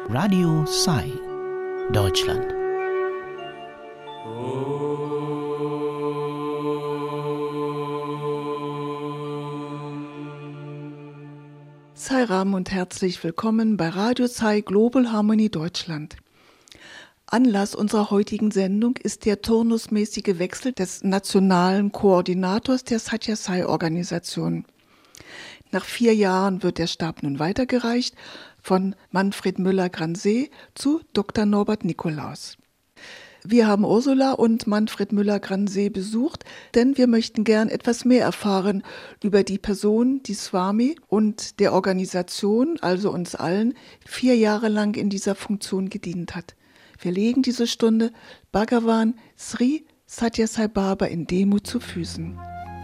Radio Sai, Deutschland. Sai Ram und herzlich willkommen bei Radio Sai Global Harmony Deutschland. Anlass unserer heutigen Sendung ist der turnusmäßige Wechsel des nationalen Koordinators der Sathya-Sai-Organisation. Nach 4 Jahren wird der Stab nun weitergereicht von Manfred Müller-Gransee zu Dr. Norbert Nikolaus. Wir haben Ursula und Manfred Müller-Gransee besucht, denn wir möchten gern etwas mehr erfahren über die Person, die Swami und der Organisation, also uns allen, 4 Jahre lang in dieser Funktion gedient hat. Wir legen diese Stunde Bhagavan Sri Sathya Sai Baba in Demut zu Füßen.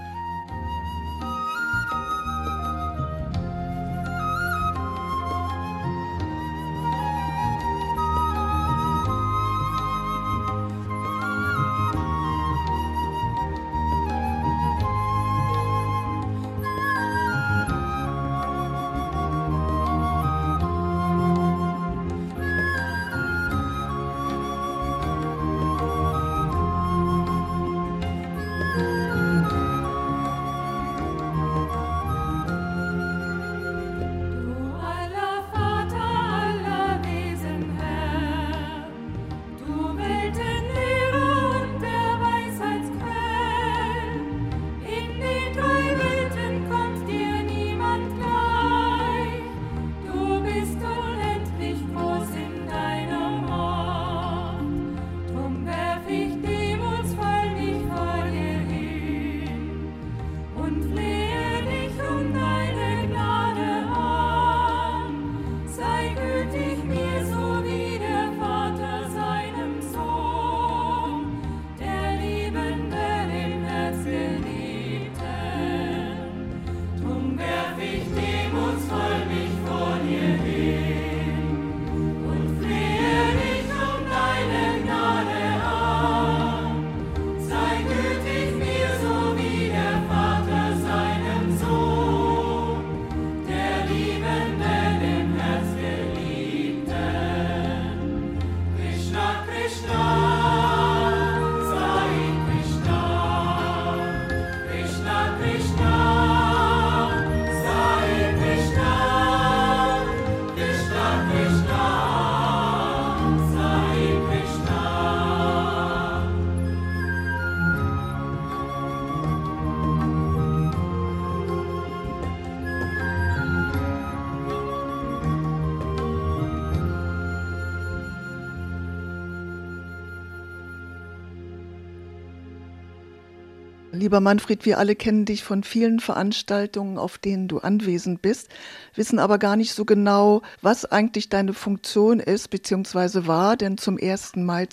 Lieber Manfred, wir alle kennen dich von vielen Veranstaltungen, auf denen du anwesend bist, wissen aber gar nicht so genau, was eigentlich deine Funktion ist bzw. war, denn zum 1. Mai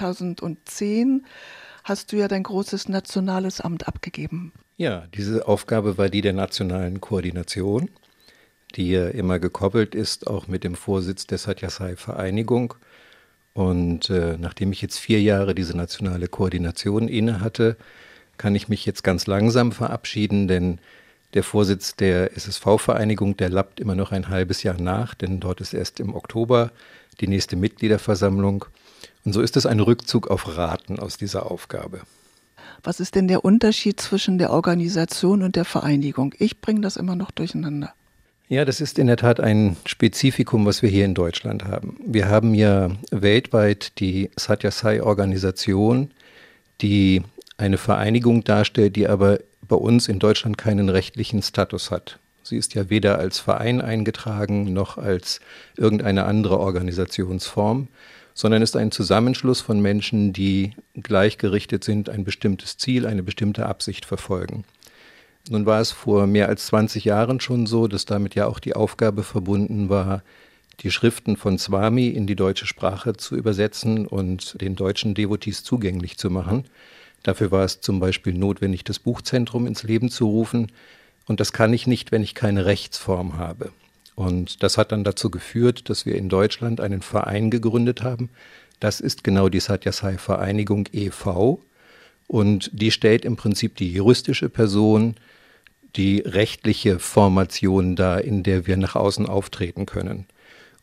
2010 hast du ja dein großes nationales Amt abgegeben. Ja, diese Aufgabe war die der nationalen Koordination, die ja immer gekoppelt ist, auch mit dem Vorsitz der Sathya Sai Vereinigung. Und nachdem ich jetzt 4 Jahre diese nationale Koordination inne hatte, kann ich mich jetzt ganz langsam verabschieden, denn der Vorsitz der SSV-Vereinigung, der lappt immer noch ein halbes Jahr nach, denn dort ist erst im Oktober die nächste Mitgliederversammlung. Und so ist es ein Rückzug auf Raten aus dieser Aufgabe. Was ist denn der Unterschied zwischen der Organisation und der Vereinigung? Ich bringe das immer noch durcheinander. Ja, das ist in der Tat ein Spezifikum, was wir hier in Deutschland haben. Wir haben ja weltweit die Sathya Sai-Organisation, die eine Vereinigung darstellt, die aber bei uns in Deutschland keinen rechtlichen Status hat. Sie ist ja weder als Verein eingetragen noch als irgendeine andere Organisationsform, sondern ist ein Zusammenschluss von Menschen, die gleichgerichtet sind, ein bestimmtes Ziel, eine bestimmte Absicht verfolgen. Nun war es vor mehr als 20 Jahren schon so, dass damit ja auch die Aufgabe verbunden war, die Schriften von Swami in die deutsche Sprache zu übersetzen und den deutschen Devotees zugänglich zu machen. Dafür war es zum Beispiel notwendig, das Buchzentrum ins Leben zu rufen. Und das kann ich nicht, wenn ich keine Rechtsform habe. Und das hat dann dazu geführt, dass wir in Deutschland einen Verein gegründet haben. Das ist genau die Sathya Sai Vereinigung e.V. Und die stellt im Prinzip die juristische Person, die rechtliche Formation dar, in der wir nach außen auftreten können.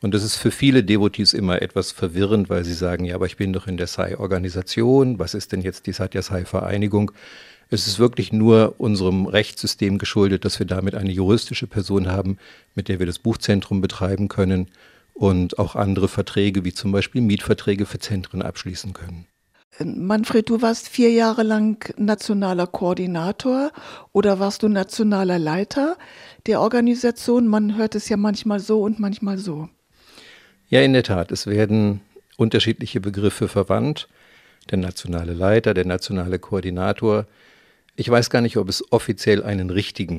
Und das ist für viele Devotees immer etwas verwirrend, weil sie sagen, ja, aber ich bin doch in der Sai-Organisation, was ist denn jetzt die Satyasai-Vereinigung? Es ist wirklich nur unserem Rechtssystem geschuldet, dass wir damit eine juristische Person haben, mit der wir das Buchzentrum betreiben können und auch andere Verträge, wie zum Beispiel Mietverträge für Zentren abschließen können. Manfred, du warst 4 Jahre lang nationaler Koordinator oder warst du nationaler Leiter der Organisation? Man hört es ja manchmal so und manchmal so. Ja, in der Tat, es werden unterschiedliche Begriffe verwandt. Der nationale Leiter, der nationale Koordinator. Ich weiß gar nicht, ob es offiziell einen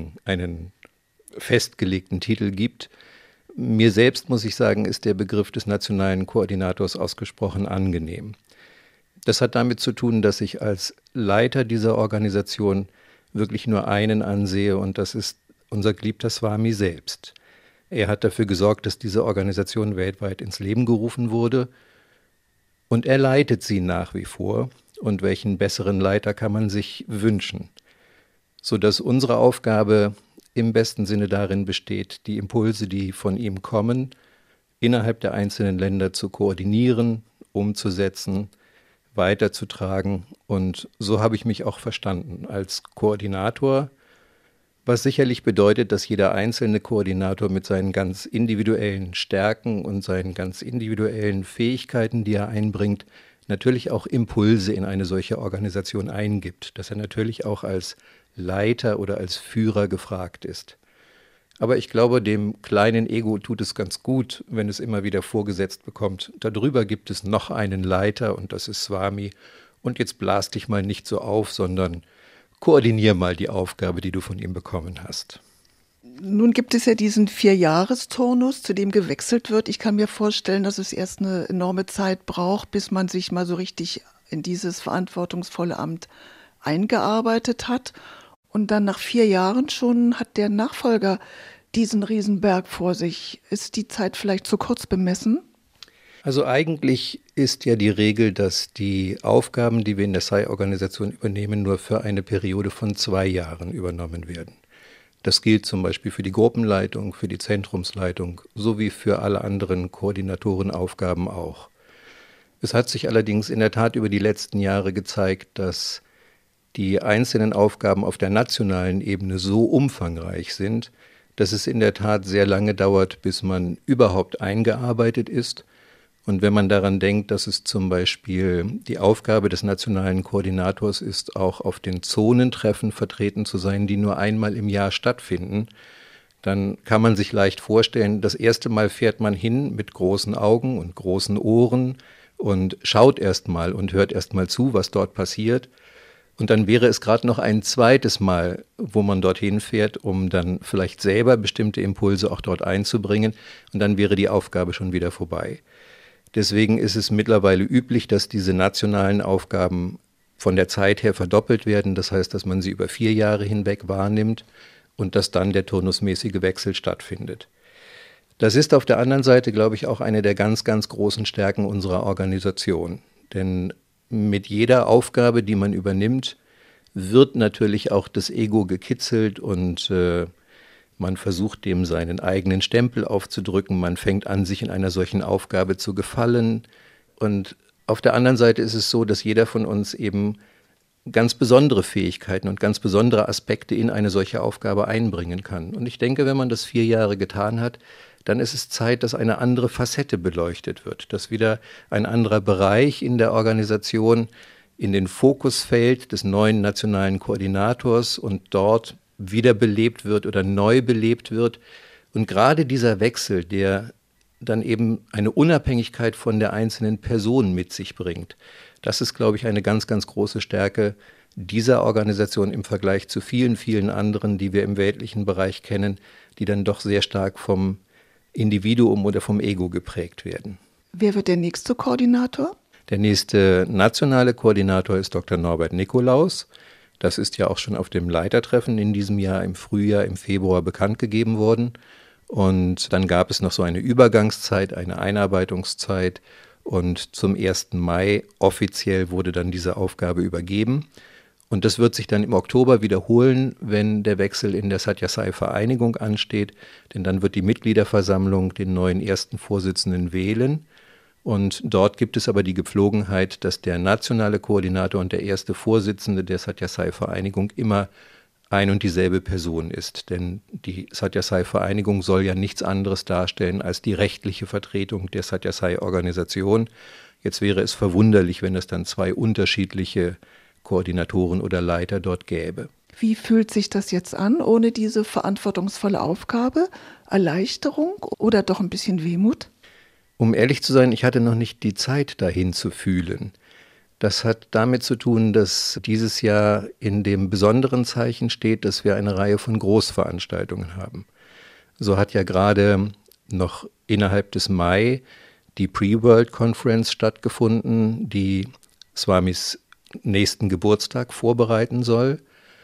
festgelegten Titel gibt. Mir selbst, muss ich sagen, ist der Begriff des nationalen Koordinators ausgesprochen angenehm. Das hat damit zu tun, dass ich als Leiter dieser Organisation wirklich nur einen ansehe und das ist unser geliebter Swami selbst. Er hat dafür gesorgt, dass diese Organisation weltweit ins Leben gerufen wurde und er leitet sie nach wie vor. Und welchen besseren Leiter kann man sich wünschen? Sodass unsere Aufgabe im besten Sinne darin besteht, die Impulse, die von ihm kommen, innerhalb der einzelnen Länder zu koordinieren, umzusetzen, weiterzutragen. Und so habe ich mich auch verstanden als Koordinator, was sicherlich bedeutet, dass jeder einzelne Koordinator mit seinen ganz individuellen Stärken und seinen ganz individuellen Fähigkeiten, die er einbringt, natürlich auch Impulse in eine solche Organisation eingibt, dass er natürlich auch als Leiter oder als Führer gefragt ist. Aber ich glaube, dem kleinen Ego tut es ganz gut, wenn es immer wieder vorgesetzt bekommt. Darüber gibt es noch einen Leiter und das ist Swami. Und jetzt blas dich mal nicht so auf, sondern koordinier mal die Aufgabe, die du von ihm bekommen hast. Nun gibt es ja diesen 4-Jahres-Turnus, zu dem gewechselt wird. Ich kann mir vorstellen, dass es erst eine enorme Zeit braucht, bis man sich mal so richtig in dieses verantwortungsvolle Amt eingearbeitet hat. Und dann nach 4 Jahren schon hat der Nachfolger diesen Riesenberg vor sich. Ist die Zeit vielleicht zu kurz bemessen? Also eigentlich ist ja die Regel, dass die Aufgaben, die wir in der Sai-Organisation übernehmen, nur für eine Periode von 2 Jahren übernommen werden. Das gilt zum Beispiel für die Gruppenleitung, für die Zentrumsleitung sowie für alle anderen Koordinatorenaufgaben auch. Es hat sich allerdings in der Tat über die letzten Jahre gezeigt, dass die einzelnen Aufgaben auf der nationalen Ebene so umfangreich sind, dass es in der Tat sehr lange dauert, bis man überhaupt eingearbeitet ist. Und wenn man daran denkt, dass es zum Beispiel die Aufgabe des nationalen Koordinators ist, auch auf den Zonentreffen vertreten zu sein, die nur einmal im Jahr stattfinden, dann kann man sich leicht vorstellen, das erste Mal fährt man hin mit großen Augen und großen Ohren und schaut erstmal und hört erstmal zu, was dort passiert. Und dann wäre es gerade noch ein zweites Mal, wo man dorthin fährt, um dann vielleicht selber bestimmte Impulse auch dort einzubringen. Und dann wäre die Aufgabe schon wieder vorbei. Deswegen ist es mittlerweile üblich, dass diese nationalen Aufgaben von der Zeit her verdoppelt werden. Das heißt, dass man sie über 4 Jahre hinweg wahrnimmt und dass dann der turnusmäßige Wechsel stattfindet. Das ist auf der anderen Seite, glaube ich, auch eine der ganz, ganz großen Stärken unserer Organisation. Denn mit jeder Aufgabe, die man übernimmt, wird natürlich auch das Ego gekitzelt und man versucht, dem seinen eigenen Stempel aufzudrücken. Man fängt an, sich in einer solchen Aufgabe zu gefallen. Und auf der anderen Seite ist es so, dass jeder von uns eben ganz besondere Fähigkeiten und ganz besondere Aspekte in eine solche Aufgabe einbringen kann. Und ich denke, wenn man das 4 Jahre getan hat, dann ist es Zeit, dass eine andere Facette beleuchtet wird, dass wieder ein anderer Bereich in der Organisation in den Fokus fällt des neuen nationalen Koordinators und dort wiederbelebt wird oder neu belebt wird. Und gerade dieser Wechsel, der dann eben eine Unabhängigkeit von der einzelnen Person mit sich bringt, das ist, glaube ich, eine ganz, ganz große Stärke dieser Organisation im Vergleich zu vielen, vielen anderen, die wir im weltlichen Bereich kennen, die dann doch sehr stark vom Individuum oder vom Ego geprägt werden. Wer wird der nächste Koordinator? Der nächste nationale Koordinator ist Dr. Norbert Nikolaus. Das ist ja auch schon auf dem Leitertreffen in diesem Jahr im Frühjahr, im Februar bekannt gegeben worden. Und dann gab es noch so eine Übergangszeit, eine Einarbeitungszeit. Und zum 1. Mai offiziell wurde dann diese Aufgabe übergeben. Und das wird sich dann im Oktober wiederholen, wenn der Wechsel in der Satyasai-Vereinigung ansteht, denn dann wird die Mitgliederversammlung den neuen ersten Vorsitzenden wählen. Und dort gibt es aber die Gepflogenheit, dass der nationale Koordinator und der erste Vorsitzende der Satyasai-Vereinigung immer ein und dieselbe Person ist. Denn die Satyasai-Vereinigung soll ja nichts anderes darstellen als die rechtliche Vertretung der Satyasai-Organisation. Jetzt wäre es verwunderlich, wenn es dann zwei unterschiedliche Koordinatoren oder Leiter dort gäbe. Wie fühlt sich das jetzt an, ohne diese verantwortungsvolle Aufgabe? Erleichterung oder doch ein bisschen Wehmut? Um ehrlich zu sein, ich hatte noch nicht die Zeit, dahin zu fühlen. Das hat damit zu tun, dass dieses Jahr in dem besonderen Zeichen steht, dass wir eine Reihe von Großveranstaltungen haben. So hat ja gerade noch innerhalb des Mai die Pre-World Conference stattgefunden, die Swamis nächsten Geburtstag vorbereiten soll.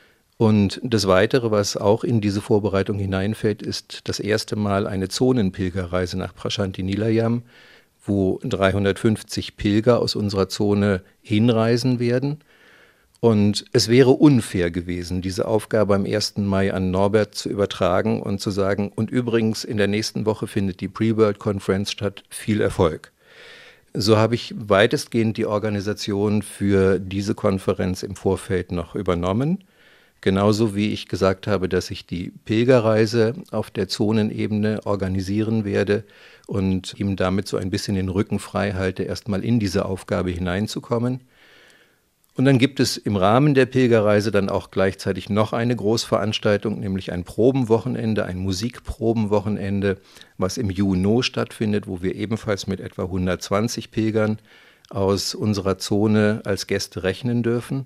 Und das Weitere, was auch in diese Vorbereitung hineinfällt, ist das erste Mal eine Zonenpilgerreise nach Prashanti Nilayam, wo 350 Pilger aus unserer Zone hinreisen werden. Und es wäre unfair gewesen, diese Aufgabe am 1. Mai an Norbert zu übertragen und zu sagen, und übrigens in der nächsten Woche findet die Pre-World Conference statt, viel Erfolg. So habe ich weitestgehend die Organisation für diese Konferenz im Vorfeld noch übernommen. Genauso wie ich gesagt habe, dass ich die Pilgerreise auf der Zonenebene organisieren werde und ihm damit so ein bisschen den Rücken frei halte, erstmal in diese Aufgabe hineinzukommen. Und dann gibt es im Rahmen der Pilgerreise dann auch gleichzeitig noch eine Großveranstaltung, nämlich ein Probenwochenende, ein Musikprobenwochenende, was im Juno stattfindet, wo wir ebenfalls mit etwa 120 Pilgern aus unserer Zone als Gäste rechnen dürfen.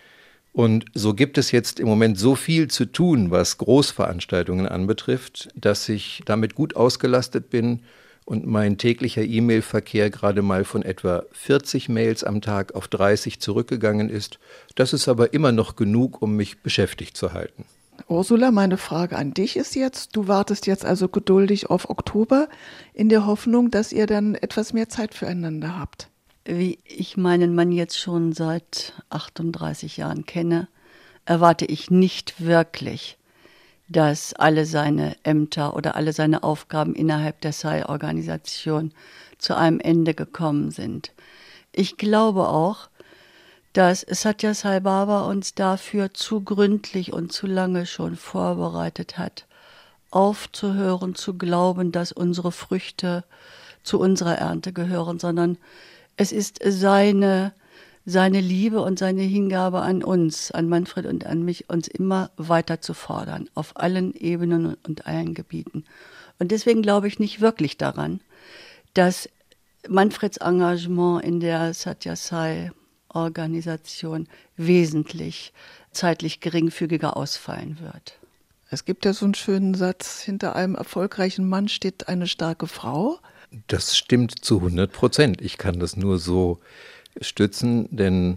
Und so gibt es jetzt im Moment so viel zu tun, was Großveranstaltungen anbetrifft, dass ich damit gut ausgelastet bin und mein täglicher E-Mail-Verkehr gerade mal von etwa 40 Mails am Tag auf 30 zurückgegangen ist. Das ist aber immer noch genug, um mich beschäftigt zu halten. Ursula, meine Frage an dich ist jetzt, du wartest jetzt also geduldig auf Oktober in der Hoffnung, dass ihr dann etwas mehr Zeit füreinander habt. Wie ich meinen Mann jetzt schon seit 38 Jahren kenne, erwarte ich nicht wirklich, dass alle seine Ämter oder alle seine Aufgaben innerhalb der Sai-Organisation zu einem Ende gekommen sind. Ich glaube auch, dass Satya Sai Baba uns dafür zu gründlich und zu lange schon vorbereitet hat, aufzuhören, zu glauben, dass unsere Früchte zu unserer Ernte gehören, sondern es ist seine Liebe und seine Hingabe an uns, an Manfred und an mich, uns immer weiter zu fordern, auf allen Ebenen und allen Gebieten. Und deswegen glaube ich nicht wirklich daran, dass Manfreds Engagement in der Satya Sai-Organisation wesentlich zeitlich geringfügiger ausfallen wird. Es gibt ja so einen schönen Satz, hinter einem erfolgreichen Mann steht eine starke Frau. Das stimmt zu 100%. Ich kann das nur so stützen, denn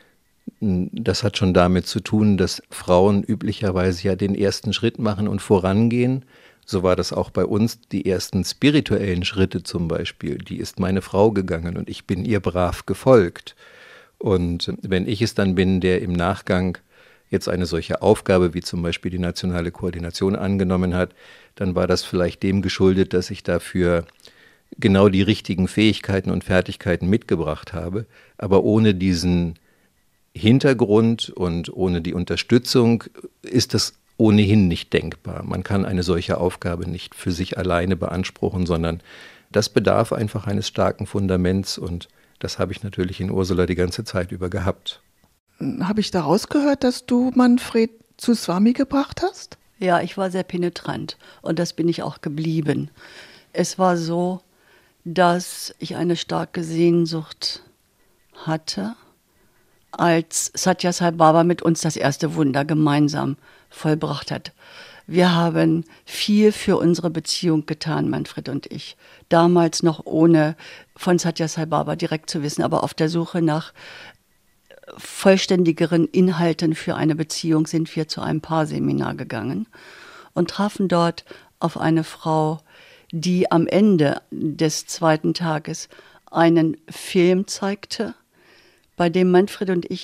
das hat schon damit zu tun, dass Frauen üblicherweise ja den ersten Schritt machen und vorangehen. So war das auch bei uns. Die ersten spirituellen Schritte zum Beispiel, die ist meine Frau gegangen und ich bin ihr brav gefolgt. Und wenn ich es dann bin, der im Nachgang jetzt eine solche Aufgabe wie zum Beispiel die nationale Koordination angenommen hat, dann war das vielleicht dem geschuldet, dass ich dafür genau die richtigen Fähigkeiten und Fertigkeiten mitgebracht habe. Aber ohne diesen Hintergrund und ohne die Unterstützung ist das ohnehin nicht denkbar. Man kann eine solche Aufgabe nicht für sich alleine beanspruchen, sondern das bedarf einfach eines starken Fundaments und das habe ich natürlich in Ursula die ganze Zeit über gehabt. Habe ich da rausgehört, dass du Manfred zu Swami gebracht hast? Ja, ich war sehr penetrant und das bin ich auch geblieben. Es war so, dass ich eine starke Sehnsucht hatte, als Satya Sai Baba mit uns das erste Wunder gemeinsam vollbracht hat. Wir haben viel für unsere Beziehung getan, Manfred und ich. Damals noch ohne von Satya Sai Baba direkt zu wissen, aber auf der Suche nach vollständigeren Inhalten für eine Beziehung sind wir zu einem Paarseminar gegangen und trafen dort auf eine Frau, die am Ende des zweiten Tages einen Film zeigte, bei dem Manfred und ich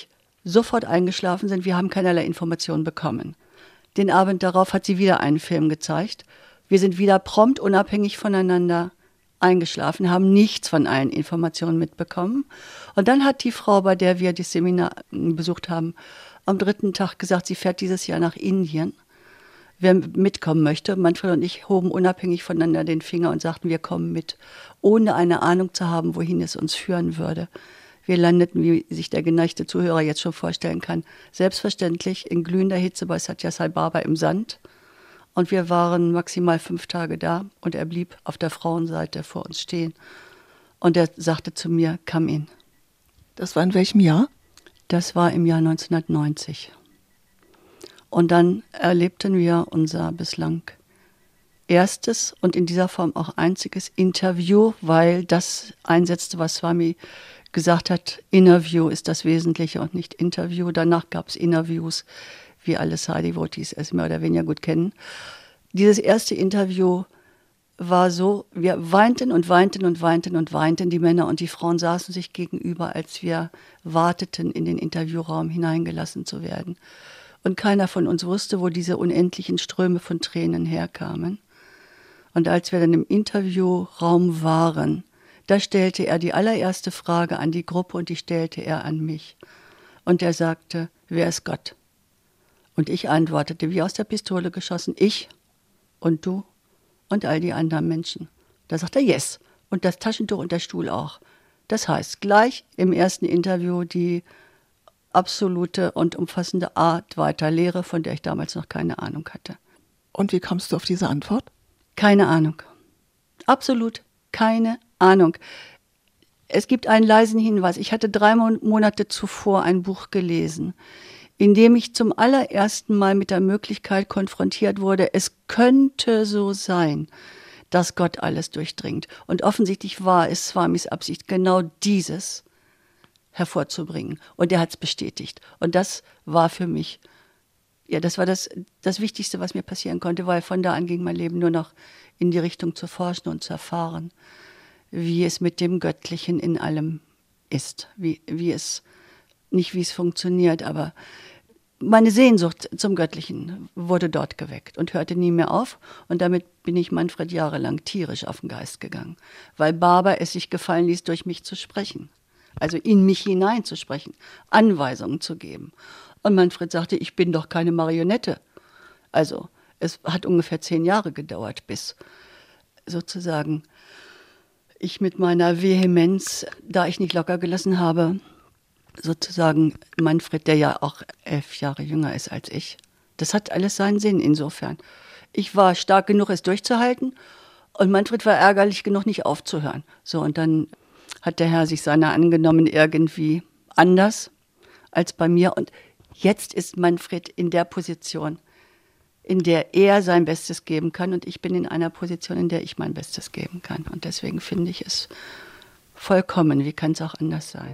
sofort eingeschlafen sind. Wir haben keinerlei Informationen bekommen. Den Abend darauf hat sie wieder einen Film gezeigt. Wir sind wieder prompt unabhängig voneinander eingeschlafen, haben nichts von allen Informationen mitbekommen. Und dann hat die Frau, bei der wir das Seminar besucht haben, am 3. Tag gesagt, sie fährt dieses Jahr nach Indien. Wer mitkommen möchte, Manfred und ich hoben unabhängig voneinander den Finger und sagten, wir kommen mit, ohne eine Ahnung zu haben, wohin es uns führen würde. Wir landeten, wie sich der geneigte Zuhörer jetzt schon vorstellen kann, selbstverständlich in glühender Hitze bei Satya Sai Baba im Sand. Und wir waren maximal 5 Tage da und er blieb auf der Frauenseite vor uns stehen. Und er sagte zu mir, come in. Das war in welchem Jahr? Das war im Jahr 1990. Und dann erlebten wir unser bislang erstes und in dieser Form auch einziges Interview, weil das einsetzte, was Swami gesagt hat, Interview ist das Wesentliche und nicht Interview. Danach gab es Interviews, wie alle Sai-Devotees es mehr oder weniger gut kennen. Dieses erste Interview war so, wir weinten und weinten und weinten und weinten. Die Männer und die Frauen saßen sich gegenüber, als wir warteten, in den Interviewraum hineingelassen zu werden. Und keiner von uns wusste, wo diese unendlichen Ströme von Tränen herkamen. Und als wir dann im Interviewraum waren, da stellte er die allererste Frage an die Gruppe und die stellte er an mich. Und er sagte, wer ist Gott? Und ich antwortete, wie aus der Pistole geschossen, ich und du und all die anderen Menschen. Da sagt er, yes. Und das Taschentuch und der Stuhl auch. Das heißt, gleich im ersten Interview die absolute und umfassende Art weiter Lehre, von der ich damals noch keine Ahnung hatte. Und wie kamst du auf diese Antwort? Keine Ahnung. Absolut keine Ahnung. Es gibt einen leisen Hinweis. Ich hatte 3 Monate zuvor ein Buch gelesen, in dem ich zum allerersten Mal mit der Möglichkeit konfrontiert wurde, es könnte so sein, dass Gott alles durchdringt. Und offensichtlich war es Swamis Absicht, genau dieses hervorzubringen. Und er hat es bestätigt. Und das war für mich, ja, das war das Wichtigste, was mir passieren konnte, weil von da an ging mein Leben nur noch in die Richtung zu forschen und zu erfahren, wie es mit dem Göttlichen in allem ist. Wie es funktioniert, aber meine Sehnsucht zum Göttlichen wurde dort geweckt und hörte nie mehr auf. Und damit bin ich Manfred jahrelang tierisch auf den Geist gegangen, weil Baba es sich gefallen ließ, durch mich zu sprechen. Also in mich hineinzusprechen, Anweisungen zu geben. Und Manfred sagte, ich bin doch keine Marionette. Also es hat ungefähr 10 Jahre gedauert, bis sozusagen ich mit meiner Vehemenz, da ich nicht locker gelassen habe, sozusagen Manfred, der ja auch 11 Jahre jünger ist als ich, das hat alles seinen Sinn insofern. Ich war stark genug, es durchzuhalten und Manfred war ärgerlich genug, nicht aufzuhören. So, und dann hat der Herr sich seiner angenommen, irgendwie anders als bei mir. Und jetzt ist Manfred in der Position, in der er sein Bestes geben kann. Und ich bin in einer Position, in der ich mein Bestes geben kann. Und deswegen finde ich es vollkommen. Wie kann es auch anders sein?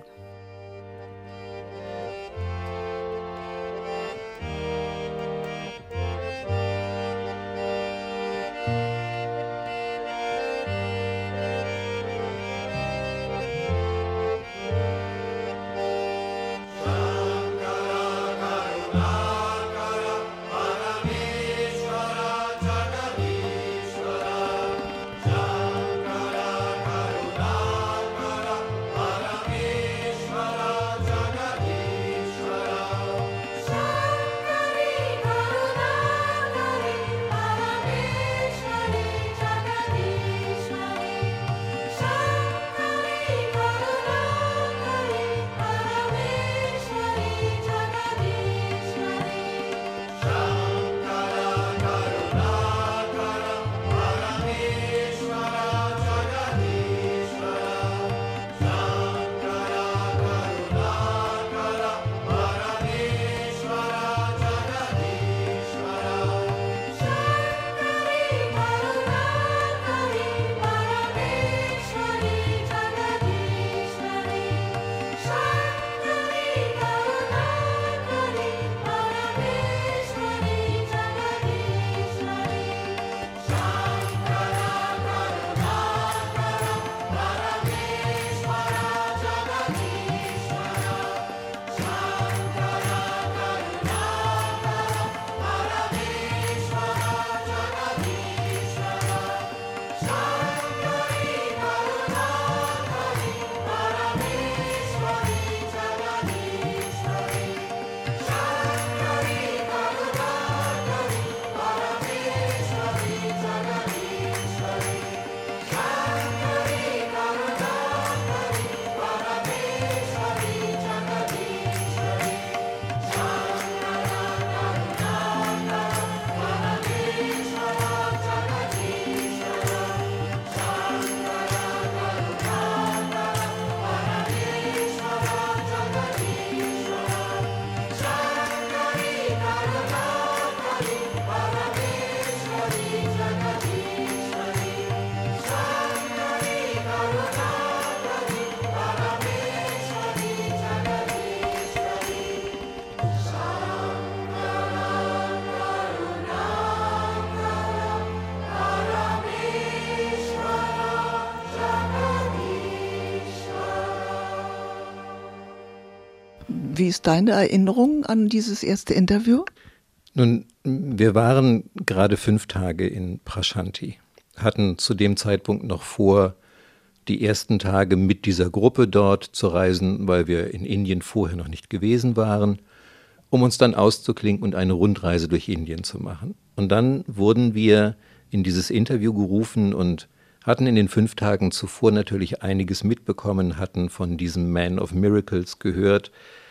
Wie ist deine Erinnerung an dieses erste Interview? Nun, wir waren gerade 5 Tage in Prashanti, hatten zu dem Zeitpunkt noch vor, die ersten Tage mit dieser Gruppe dort zu reisen, weil wir in Indien vorher noch nicht gewesen waren, um uns dann auszuklinken und eine Rundreise durch Indien zu machen. Und dann wurden wir in dieses Interview gerufen und hatten in den 5 Tagen zuvor natürlich einiges mitbekommen, hatten von diesem Man of Miracles gehört,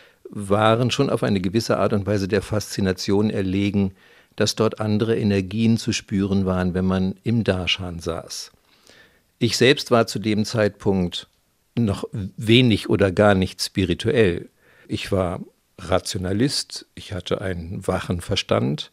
waren schon auf eine gewisse Art und Weise der Faszination erlegen, dass dort andere Energien zu spüren waren, wenn man im Darshan saß. Ich selbst war zu dem Zeitpunkt noch wenig oder gar nicht spirituell. Ich war Rationalist, ich hatte einen wachen Verstand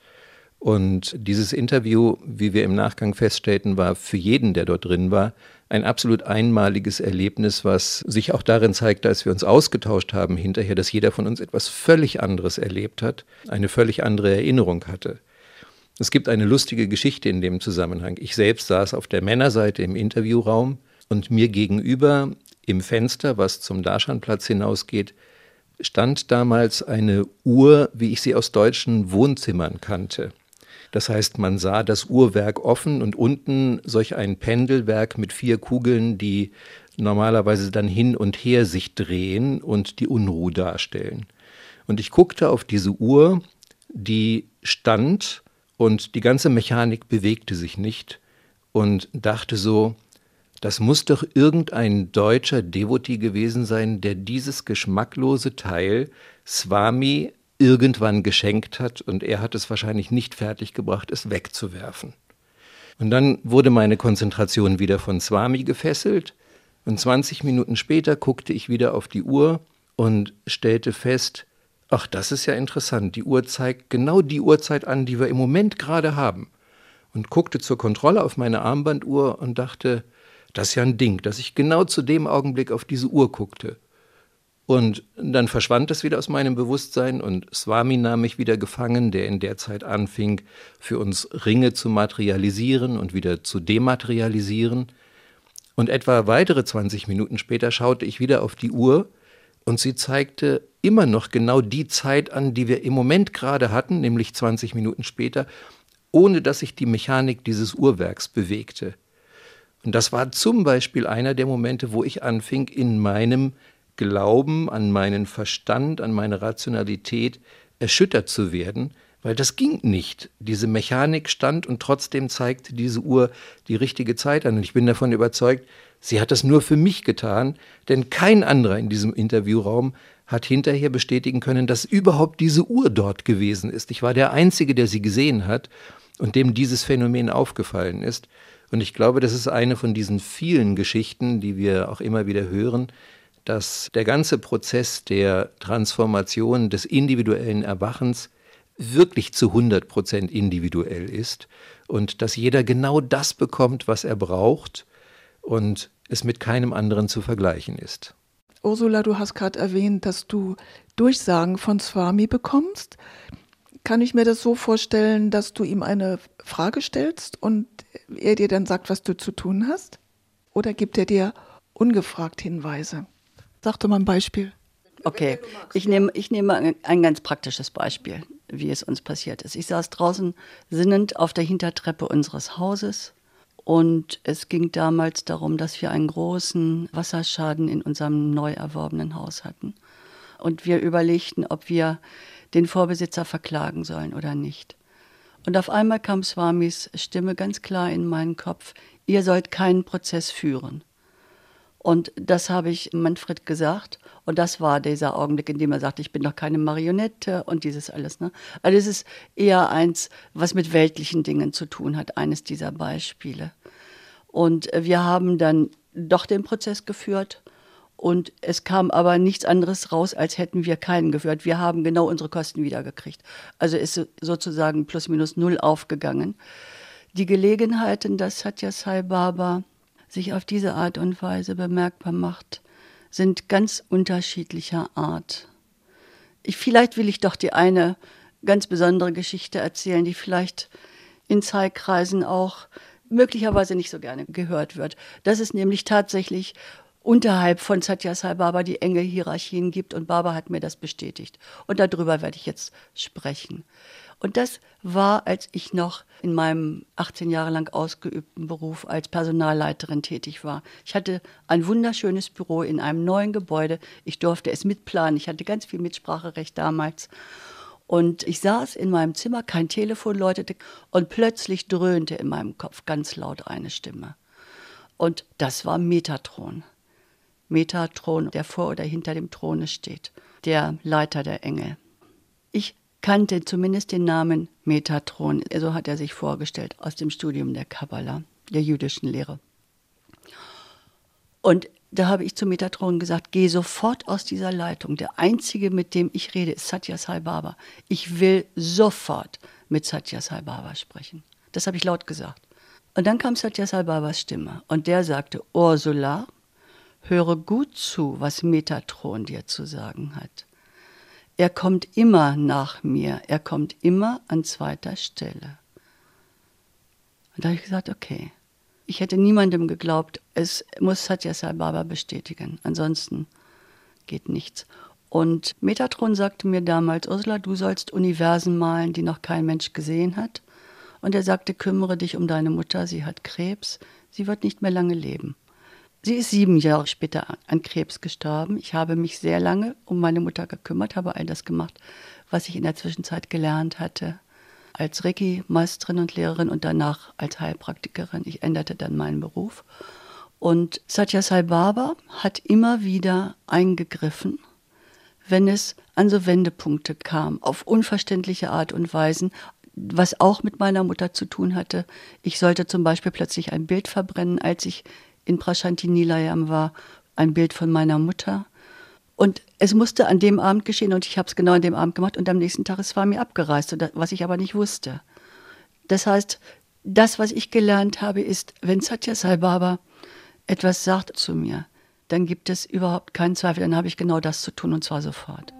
und dieses Interview, wie wir im Nachgang feststellten, war für jeden, der dort drin war, ein absolut einmaliges Erlebnis, was sich auch darin zeigte, als wir uns ausgetauscht haben hinterher, dass jeder von uns etwas völlig anderes erlebt hat, eine völlig andere Erinnerung hatte. Es gibt eine lustige Geschichte in dem Zusammenhang. Ich selbst saß auf der Männerseite im Interviewraum und mir gegenüber im Fenster, was zum Darshanplatz hinausgeht, stand damals eine Uhr, wie ich sie aus deutschen Wohnzimmern kannte. Das heißt, man sah das Uhrwerk offen und unten solch ein Pendelwerk mit 4 Kugeln, die normalerweise dann hin und her sich drehen und die Unruhe darstellen. Und ich guckte auf diese Uhr, die stand und die ganze Mechanik bewegte sich nicht und dachte so, das muss doch irgendein deutscher Devotee gewesen sein, der dieses geschmacklose Teil Swami irgendwann geschenkt hat und er hat es wahrscheinlich nicht fertiggebracht, es wegzuwerfen. Und dann wurde meine Konzentration wieder von Swami gefesselt und 20 Minuten später guckte ich wieder auf die Uhr und stellte fest, ach, das ist ja interessant, die Uhr zeigt genau die Uhrzeit an, die wir im Moment gerade haben. Und guckte zur Kontrolle auf meine Armbanduhr und dachte, das ist ja ein Ding, dass ich genau zu dem Augenblick auf diese Uhr guckte. Und dann verschwand es wieder aus meinem Bewusstsein und Swami nahm mich wieder gefangen, der in der Zeit anfing, für uns Ringe zu materialisieren und wieder zu dematerialisieren. Und etwa weitere 20 Minuten später schaute ich wieder auf die Uhr und sie zeigte immer noch genau die Zeit an, die wir im Moment gerade hatten, nämlich 20 Minuten später, ohne dass sich die Mechanik dieses Uhrwerks bewegte. Und das war zum Beispiel einer der Momente, wo ich anfing, in meinem Glauben an meinen Verstand, an meine Rationalität erschüttert zu werden, weil das ging nicht. Diese Mechanik stand und trotzdem zeigte diese Uhr die richtige Zeit an. Und ich bin davon überzeugt, sie hat das nur für mich getan, denn kein anderer in diesem Interviewraum hat hinterher bestätigen können, dass überhaupt diese Uhr dort gewesen ist. Ich war der Einzige, der sie gesehen hat und dem dieses Phänomen aufgefallen ist. Und ich glaube, das ist eine von diesen vielen Geschichten, die wir auch immer wieder hören, dass der ganze Prozess der Transformation des individuellen Erwachens wirklich zu 100% individuell ist und dass jeder genau das bekommt, was er braucht und es mit keinem anderen zu vergleichen ist. Ursula, du hast gerade erwähnt, dass du Durchsagen von Swami bekommst. Kann ich mir das so vorstellen, dass du ihm eine Frage stellst und er dir dann sagt, was du zu tun hast? Oder gibt er dir ungefragt Hinweise? Sag doch mal ein Beispiel. Okay, ich nehme ein ganz praktisches Beispiel, wie es uns passiert ist. Ich saß draußen sinnend auf der Hintertreppe unseres Hauses und es ging damals darum, dass wir einen großen Wasserschaden in unserem neu erworbenen Haus hatten. Und wir überlegten, ob wir den Vorbesitzer verklagen sollen oder nicht. Und auf einmal kam Swamis Stimme ganz klar in meinen Kopf, ihr sollt keinen Prozess führen. Und das habe ich Manfred gesagt. Und das war dieser Augenblick, in dem er sagte, ich bin doch keine Marionette und dieses alles. Ne? Also es ist eher eins, was mit weltlichen Dingen zu tun hat, eines dieser Beispiele. Und wir haben dann doch den Prozess geführt. Und es kam aber nichts anderes raus, als hätten wir keinen geführt. Wir haben genau unsere Kosten wiedergekriegt. Also ist sozusagen plus minus null aufgegangen. Die Gelegenheiten, dass Satya Sai Baba sich auf diese Art und Weise bemerkbar macht, sind ganz unterschiedlicher Art. Vielleicht will ich doch die eine ganz besondere Geschichte erzählen, die vielleicht in Sai-Kreisen auch möglicherweise nicht so gerne gehört wird. Das ist nämlich tatsächlich unterhalb von Satya Sai Baba die enge Hierarchien gibt und Baba hat mir das bestätigt. Und darüber werde ich jetzt sprechen. Und das war, als ich noch in meinem 18 Jahre lang ausgeübten Beruf als Personalleiterin tätig war. Ich hatte ein wunderschönes Büro in einem neuen Gebäude. Ich durfte es mitplanen. Ich hatte ganz viel Mitspracherecht damals. Und ich saß in meinem Zimmer, kein Telefon läutete und plötzlich dröhnte in meinem Kopf ganz laut eine Stimme. Und das war Metatron. Metatron, der vor oder hinter dem Throne steht, der Leiter der Engel. Ich kannte zumindest den Namen Metatron, so hat er sich vorgestellt, aus dem Studium der Kabbala, der jüdischen Lehre. Und da habe ich zu Metatron gesagt, geh sofort aus dieser Leitung. Der Einzige, mit dem ich rede, ist Satya Sai Baba. Ich will sofort mit Satya Sai Baba sprechen. Das habe ich laut gesagt. Und dann kam Satya Sai Babas Stimme und der sagte, Ursula, höre gut zu, was Metatron dir zu sagen hat. Er kommt immer nach mir, er kommt immer an zweiter Stelle. Und da habe ich gesagt, okay. Ich hätte niemandem geglaubt, es muss Satya Sai Baba bestätigen, ansonsten geht nichts. Und Metatron sagte mir damals, Ursula, du sollst Universen malen, die noch kein Mensch gesehen hat. Und er sagte, kümmere dich um deine Mutter, sie hat Krebs, sie wird nicht mehr lange leben. Sie ist 7 Jahre später an Krebs gestorben. Ich habe mich sehr lange um meine Mutter gekümmert, habe all das gemacht, was ich in der Zwischenzeit gelernt hatte. Als Reiki-Meisterin und Lehrerin und danach als Heilpraktikerin. Ich änderte dann meinen Beruf. Und Satya Sai Baba hat immer wieder eingegriffen, wenn es an so Wendepunkte kam, auf unverständliche Art und Weisen, was auch mit meiner Mutter zu tun hatte. Ich sollte zum Beispiel plötzlich ein Bild verbrennen, als ich in Prashanti Nilayam war, ein Bild von meiner Mutter. Und es musste an dem Abend geschehen und ich habe es genau an dem Abend gemacht und am nächsten Tag es war mir abgereist, was ich aber nicht wusste. Das heißt, das, was ich gelernt habe, ist, wenn Satya Sai Baba etwas sagt zu mir, dann gibt es überhaupt keinen Zweifel, dann habe ich genau das zu tun und zwar sofort.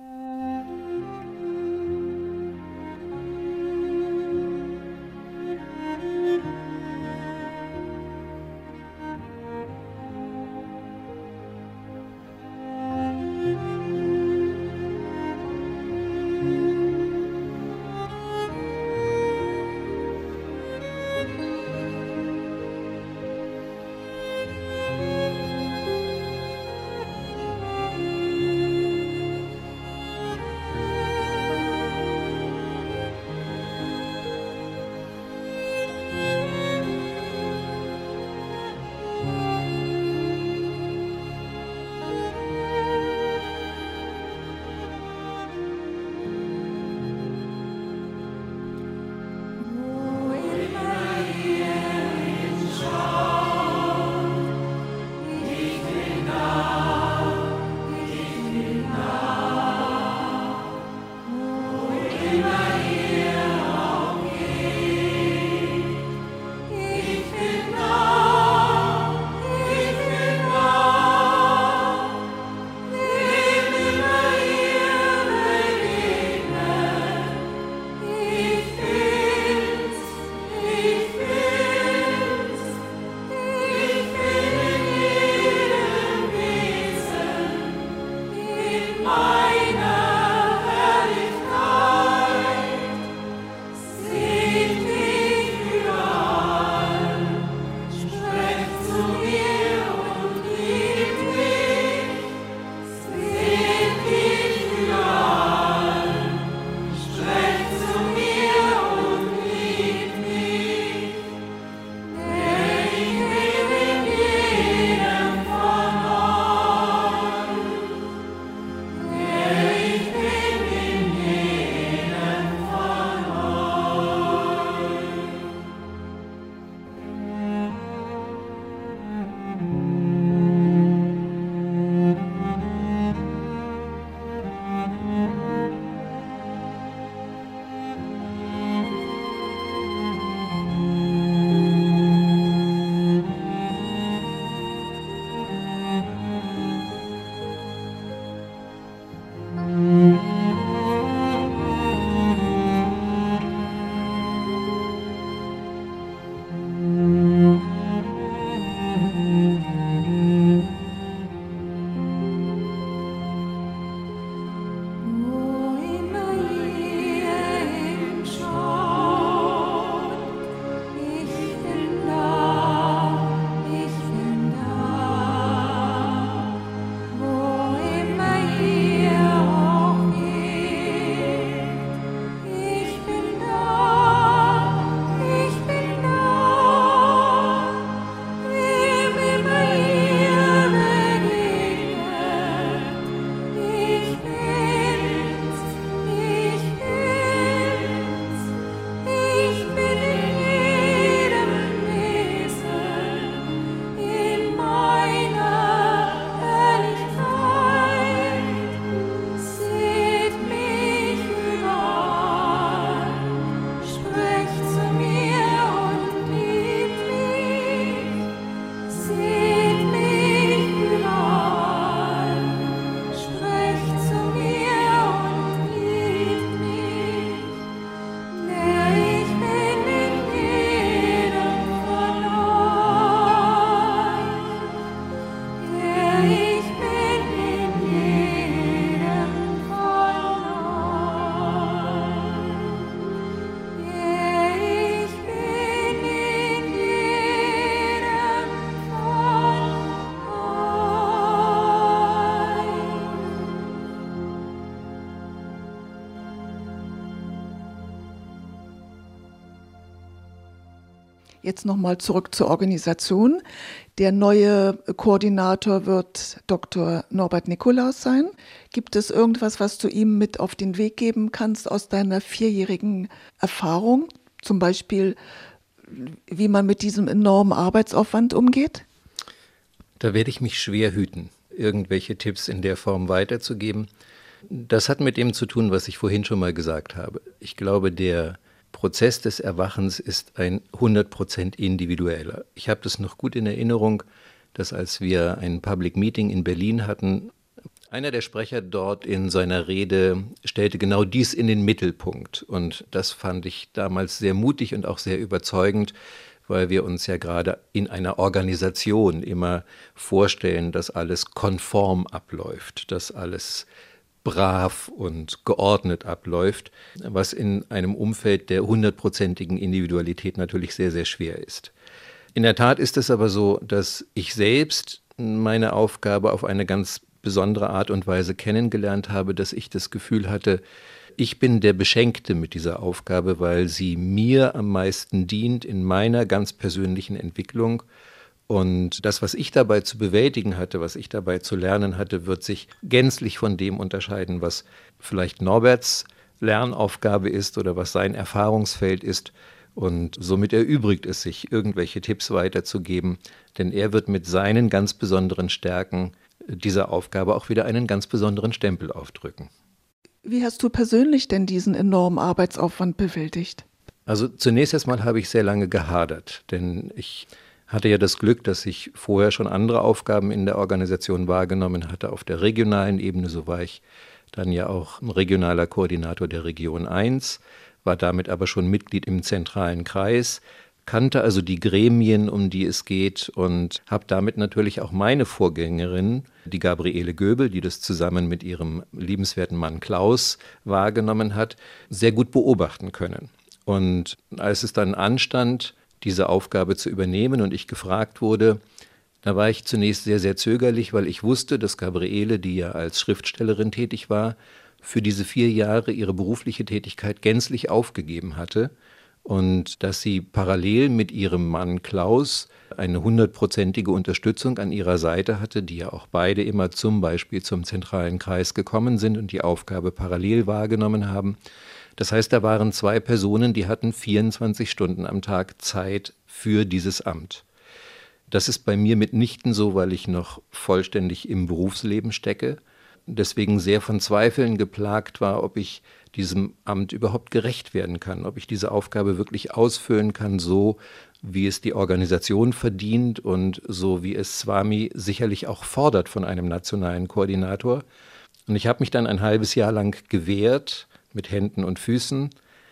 Jetzt nochmal zurück zur Organisation. Der neue Koordinator wird Dr. Norbert Nikolaus sein. Gibt es irgendwas, was du ihm mit auf den Weg geben kannst aus deiner 4-jährigen Erfahrung? Zum Beispiel, wie man mit diesem enormen Arbeitsaufwand umgeht? Da werde ich mich schwer hüten, irgendwelche Tipps in der Form weiterzugeben. Das hat mit dem zu tun, was ich vorhin schon mal gesagt habe. Ich glaube, der Prozess des Erwachens ist ein 100% individueller. Ich habe das noch gut in Erinnerung, dass als wir ein Public Meeting in Berlin hatten, einer der Sprecher dort in seiner Rede stellte genau dies in den Mittelpunkt. Und das fand ich damals sehr mutig und auch sehr überzeugend, weil wir uns ja gerade in einer Organisation immer vorstellen, dass alles konform abläuft, dass alles brav und geordnet abläuft, was in einem Umfeld der 100%igen Individualität natürlich sehr, sehr schwer ist. In der Tat ist es aber so, dass ich selbst meine Aufgabe auf eine ganz besondere Art und Weise kennengelernt habe, dass ich das Gefühl hatte, ich bin der Beschenkte mit dieser Aufgabe, weil sie mir am meisten dient in meiner ganz persönlichen Entwicklung. Und das, was ich dabei zu bewältigen hatte, was ich dabei zu lernen hatte, wird sich gänzlich von dem unterscheiden, was vielleicht Norberts Lernaufgabe ist oder was sein Erfahrungsfeld ist. Und somit erübrigt es sich, irgendwelche Tipps weiterzugeben, denn er wird mit seinen ganz besonderen Stärken dieser Aufgabe auch wieder einen ganz besonderen Stempel aufdrücken. Wie hast du persönlich denn diesen enormen Arbeitsaufwand bewältigt? Also zunächst erstmal habe ich sehr lange gehadert, denn ich hatte ja das Glück, dass ich vorher schon andere Aufgaben in der Organisation wahrgenommen hatte auf der regionalen Ebene. So war ich dann ja auch ein regionaler Koordinator der Region 1, war damit aber schon Mitglied im zentralen Kreis, kannte also die Gremien, um die es geht und habe damit natürlich auch meine Vorgängerin, die Gabriele Göbel, die das zusammen mit ihrem liebenswerten Mann Klaus wahrgenommen hat, sehr gut beobachten können. Und als es dann anstand, diese Aufgabe zu übernehmen und ich gefragt wurde, da war ich zunächst sehr, sehr zögerlich, weil ich wusste, dass Gabriele, die ja als Schriftstellerin tätig war, für diese 4 Jahre ihre berufliche Tätigkeit gänzlich aufgegeben hatte und dass sie parallel mit ihrem Mann Klaus eine 100%ige Unterstützung an ihrer Seite hatte, die ja auch beide immer zum Beispiel zum zentralen Kreis gekommen sind und die Aufgabe parallel wahrgenommen haben. Das heißt, da waren 2 Personen, die hatten 24 Stunden am Tag Zeit für dieses Amt. Das ist bei mir mitnichten so, weil ich noch vollständig im Berufsleben stecke, deswegen sehr von Zweifeln geplagt war, ob ich diesem Amt überhaupt gerecht werden kann, ob ich diese Aufgabe wirklich ausfüllen kann, so wie es die Organisation verdient und so wie es Swami sicherlich auch fordert von einem nationalen Koordinator. Und ich habe mich dann ein halbes Jahr lang gewehrt, mit Händen und Füßen,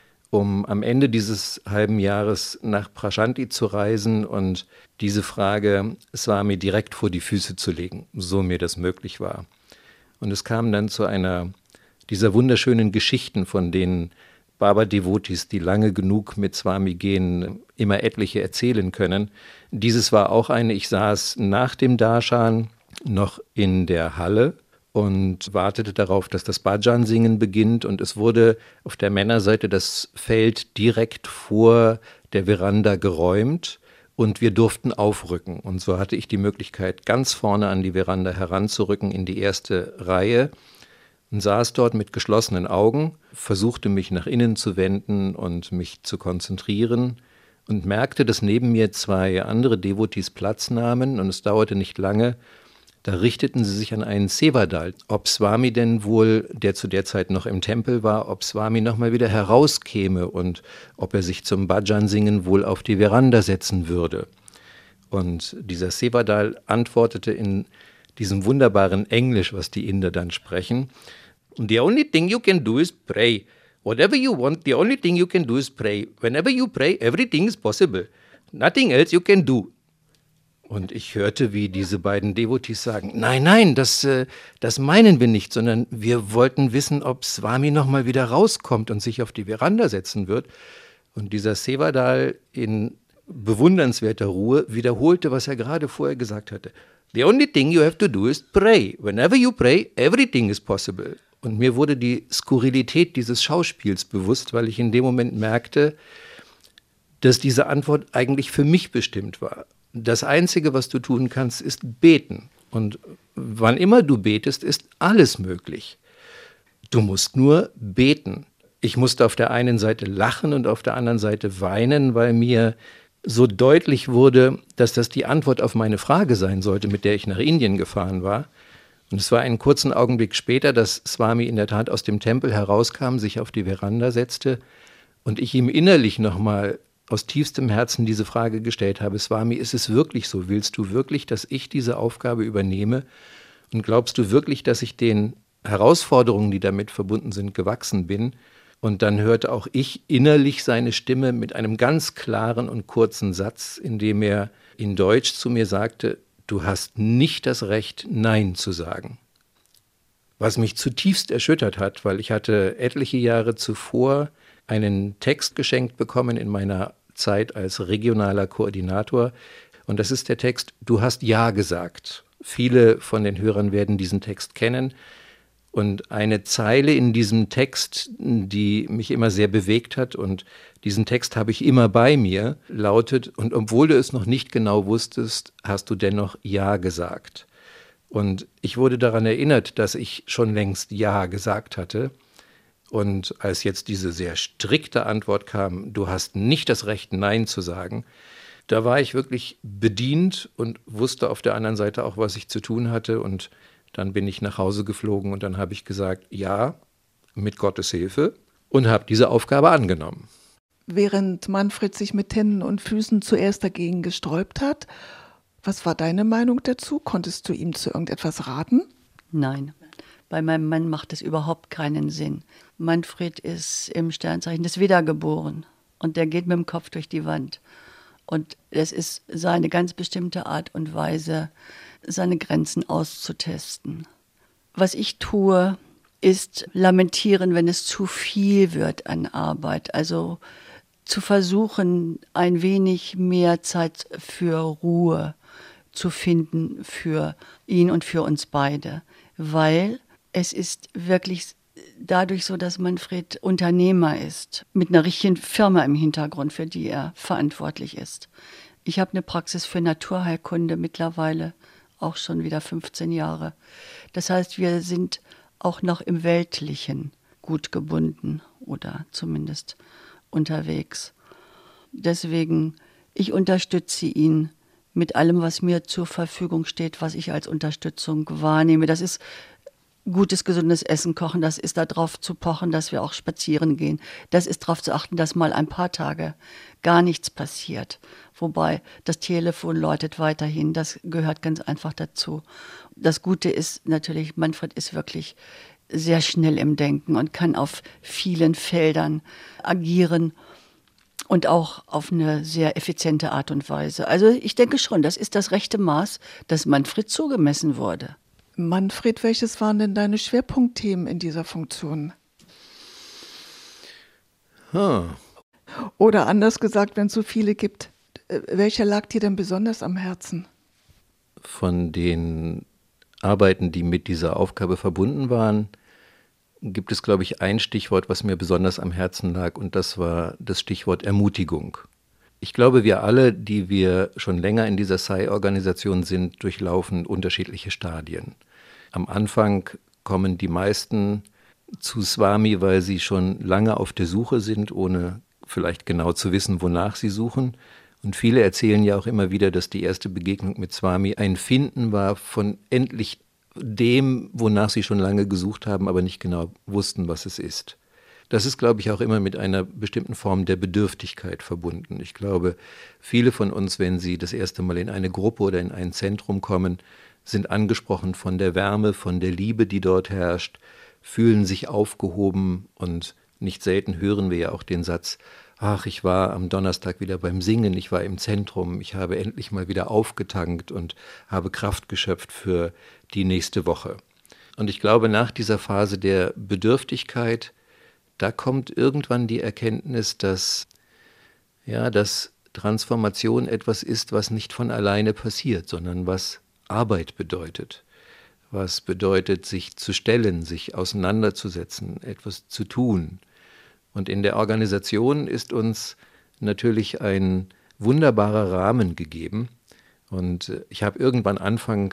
um am Ende dieses halben Jahres nach Prashanti zu reisen und diese Frage Swami direkt vor die Füße zu legen, so mir das möglich war. Und es kam dann zu einer dieser wunderschönen Geschichten, von denen Baba-Devotis, die lange genug mit Swami gehen, immer etliche erzählen können. Dieses war auch eine, ich saß nach dem Darshan noch in der Halle und wartete darauf, dass das Bhajan-Singen beginnt. Und es wurde auf der Männerseite das Feld direkt vor der Veranda geräumt und wir durften aufrücken. Und so hatte ich die Möglichkeit, ganz vorne an die Veranda heranzurücken in die erste Reihe und saß dort mit geschlossenen Augen, versuchte mich nach innen zu wenden und mich zu konzentrieren und merkte, dass neben mir 2 andere Devotis Platz nahmen und es dauerte nicht lange. Da richteten sie sich an einen Sevadal, ob Swami denn wohl, der zu der Zeit noch im Tempel war, ob Swami nochmal wieder herauskäme und ob er sich zum Bhajan-Singen wohl auf die Veranda setzen würde. Und dieser Sevadal antwortete in diesem wunderbaren Englisch, was die Inder dann sprechen, "The only thing you can do is pray. Whatever you want, the only thing you can do is pray. Whenever you pray, everything is possible. Nothing else you can do." Und ich hörte, wie diese beiden Devotis sagen, nein, das meinen wir nicht, sondern wir wollten wissen, ob Swami nochmal wieder rauskommt und sich auf die Veranda setzen wird. Und dieser Sevadal in bewundernswerter Ruhe wiederholte, was er gerade vorher gesagt hatte. "The only thing you have to do is pray. Whenever you pray, everything is possible." Und mir wurde die Skurrilität dieses Schauspiels bewusst, weil ich in dem Moment merkte, dass diese Antwort eigentlich für mich bestimmt war. Das Einzige, was du tun kannst, ist beten. Und wann immer du betest, ist alles möglich. Du musst nur beten. Ich musste auf der einen Seite lachen und auf der anderen Seite weinen, weil mir so deutlich wurde, dass das die Antwort auf meine Frage sein sollte, mit der ich nach Indien gefahren war. Und es war einen kurzen Augenblick später, dass Swami in der Tat aus dem Tempel herauskam, sich auf die Veranda setzte und ich ihm innerlich nochmal aus tiefstem Herzen diese Frage gestellt habe: Swami, ist es wirklich so? Willst du wirklich, dass ich diese Aufgabe übernehme? Und glaubst du wirklich, dass ich den Herausforderungen, die damit verbunden sind, gewachsen bin? Und dann hörte auch ich innerlich seine Stimme mit einem ganz klaren und kurzen Satz, in dem er in Deutsch zu mir sagte: Du hast nicht das Recht, Nein zu sagen. Was mich zutiefst erschüttert hat, weil ich hatte etliche Jahre zuvor einen Text geschenkt bekommen in meiner Zeit als regionaler Koordinator. Und das ist der Text: Du hast Ja gesagt. Viele von den Hörern werden diesen Text kennen. Und eine Zeile in diesem Text, die mich immer sehr bewegt hat, und diesen Text habe ich immer bei mir, lautet: Und obwohl du es noch nicht genau wusstest, hast du dennoch Ja gesagt. Und ich wurde daran erinnert, dass ich schon längst Ja gesagt hatte. Und als jetzt diese sehr strikte Antwort kam: Du hast nicht das Recht, Nein zu sagen, da war ich wirklich bedient und wusste auf der anderen Seite auch, was ich zu tun hatte. Und dann bin ich nach Hause geflogen und dann habe ich gesagt: Ja, mit Gottes Hilfe, und habe diese Aufgabe angenommen. Während Manfred sich mit Händen und Füßen zuerst dagegen gesträubt hat, was war deine Meinung dazu? Konntest du ihm zu irgendetwas raten? Nein, bei meinem Mann macht es überhaupt keinen Sinn. Manfred ist im Sternzeichen des Widder geboren und der geht mit dem Kopf durch die Wand. Und es ist seine ganz bestimmte Art und Weise, seine Grenzen auszutesten. Was ich tue, ist lamentieren, wenn es zu viel wird an Arbeit. Also zu versuchen, ein wenig mehr Zeit für Ruhe zu finden für ihn und für uns beide. Weil es ist wirklich dadurch so, dass Manfred Unternehmer ist, mit einer richtigen Firma im Hintergrund, für die er verantwortlich ist. Ich habe eine Praxis für Naturheilkunde mittlerweile, auch schon wieder 15 Jahre. Das heißt, wir sind auch noch im Weltlichen gut gebunden oder zumindest unterwegs. Deswegen, ich unterstütze ihn mit allem, was mir zur Verfügung steht, was ich als Unterstützung wahrnehme. Das ist gutes, gesundes Essen kochen, das ist darauf zu pochen, dass wir auch spazieren gehen. Das ist darauf zu achten, dass mal ein paar Tage gar nichts passiert. Wobei das Telefon läutet weiterhin, das gehört ganz einfach dazu. Das Gute ist natürlich, Manfred ist wirklich sehr schnell im Denken und kann auf vielen Feldern agieren und auch auf eine sehr effiziente Art und Weise. Also ich denke schon, das ist das rechte Maß, das Manfred zugemessen wurde. Manfred, welches waren denn deine Schwerpunktthemen in dieser Funktion? Oder anders gesagt, wenn es so viele gibt, welcher lag dir denn besonders am Herzen? Von den Arbeiten, die mit dieser Aufgabe verbunden waren, gibt es, glaube ich, ein Stichwort, was mir besonders am Herzen lag, und das war das Stichwort Ermutigung. Ich glaube, wir alle, die wir schon länger in dieser SAI-Organisation sind, durchlaufen unterschiedliche Stadien. Am Anfang kommen die meisten zu Swami, weil sie schon lange auf der Suche sind, ohne vielleicht genau zu wissen, wonach sie suchen. Und viele erzählen ja auch immer wieder, dass die erste Begegnung mit Swami ein Finden war von endlich dem, wonach sie schon lange gesucht haben, aber nicht genau wussten, was es ist. Das ist, glaube ich, auch immer mit einer bestimmten Form der Bedürftigkeit verbunden. Ich glaube, viele von uns, wenn sie das erste Mal in eine Gruppe oder in ein Zentrum kommen, sind angesprochen von der Wärme, von der Liebe, die dort herrscht, fühlen sich aufgehoben, und nicht selten hören wir ja auch den Satz: Ach, ich war am Donnerstag wieder beim Singen, ich war im Zentrum, ich habe endlich mal wieder aufgetankt und habe Kraft geschöpft für die nächste Woche. Und ich glaube, nach dieser Phase der Bedürftigkeit, da kommt irgendwann die Erkenntnis, dass Transformation etwas ist, was nicht von alleine passiert, sondern was Arbeit bedeutet. Was bedeutet, sich zu stellen, sich auseinanderzusetzen, etwas zu tun. Und in der Organisation ist uns natürlich ein wunderbarer Rahmen gegeben. Und ich habe irgendwann Anfang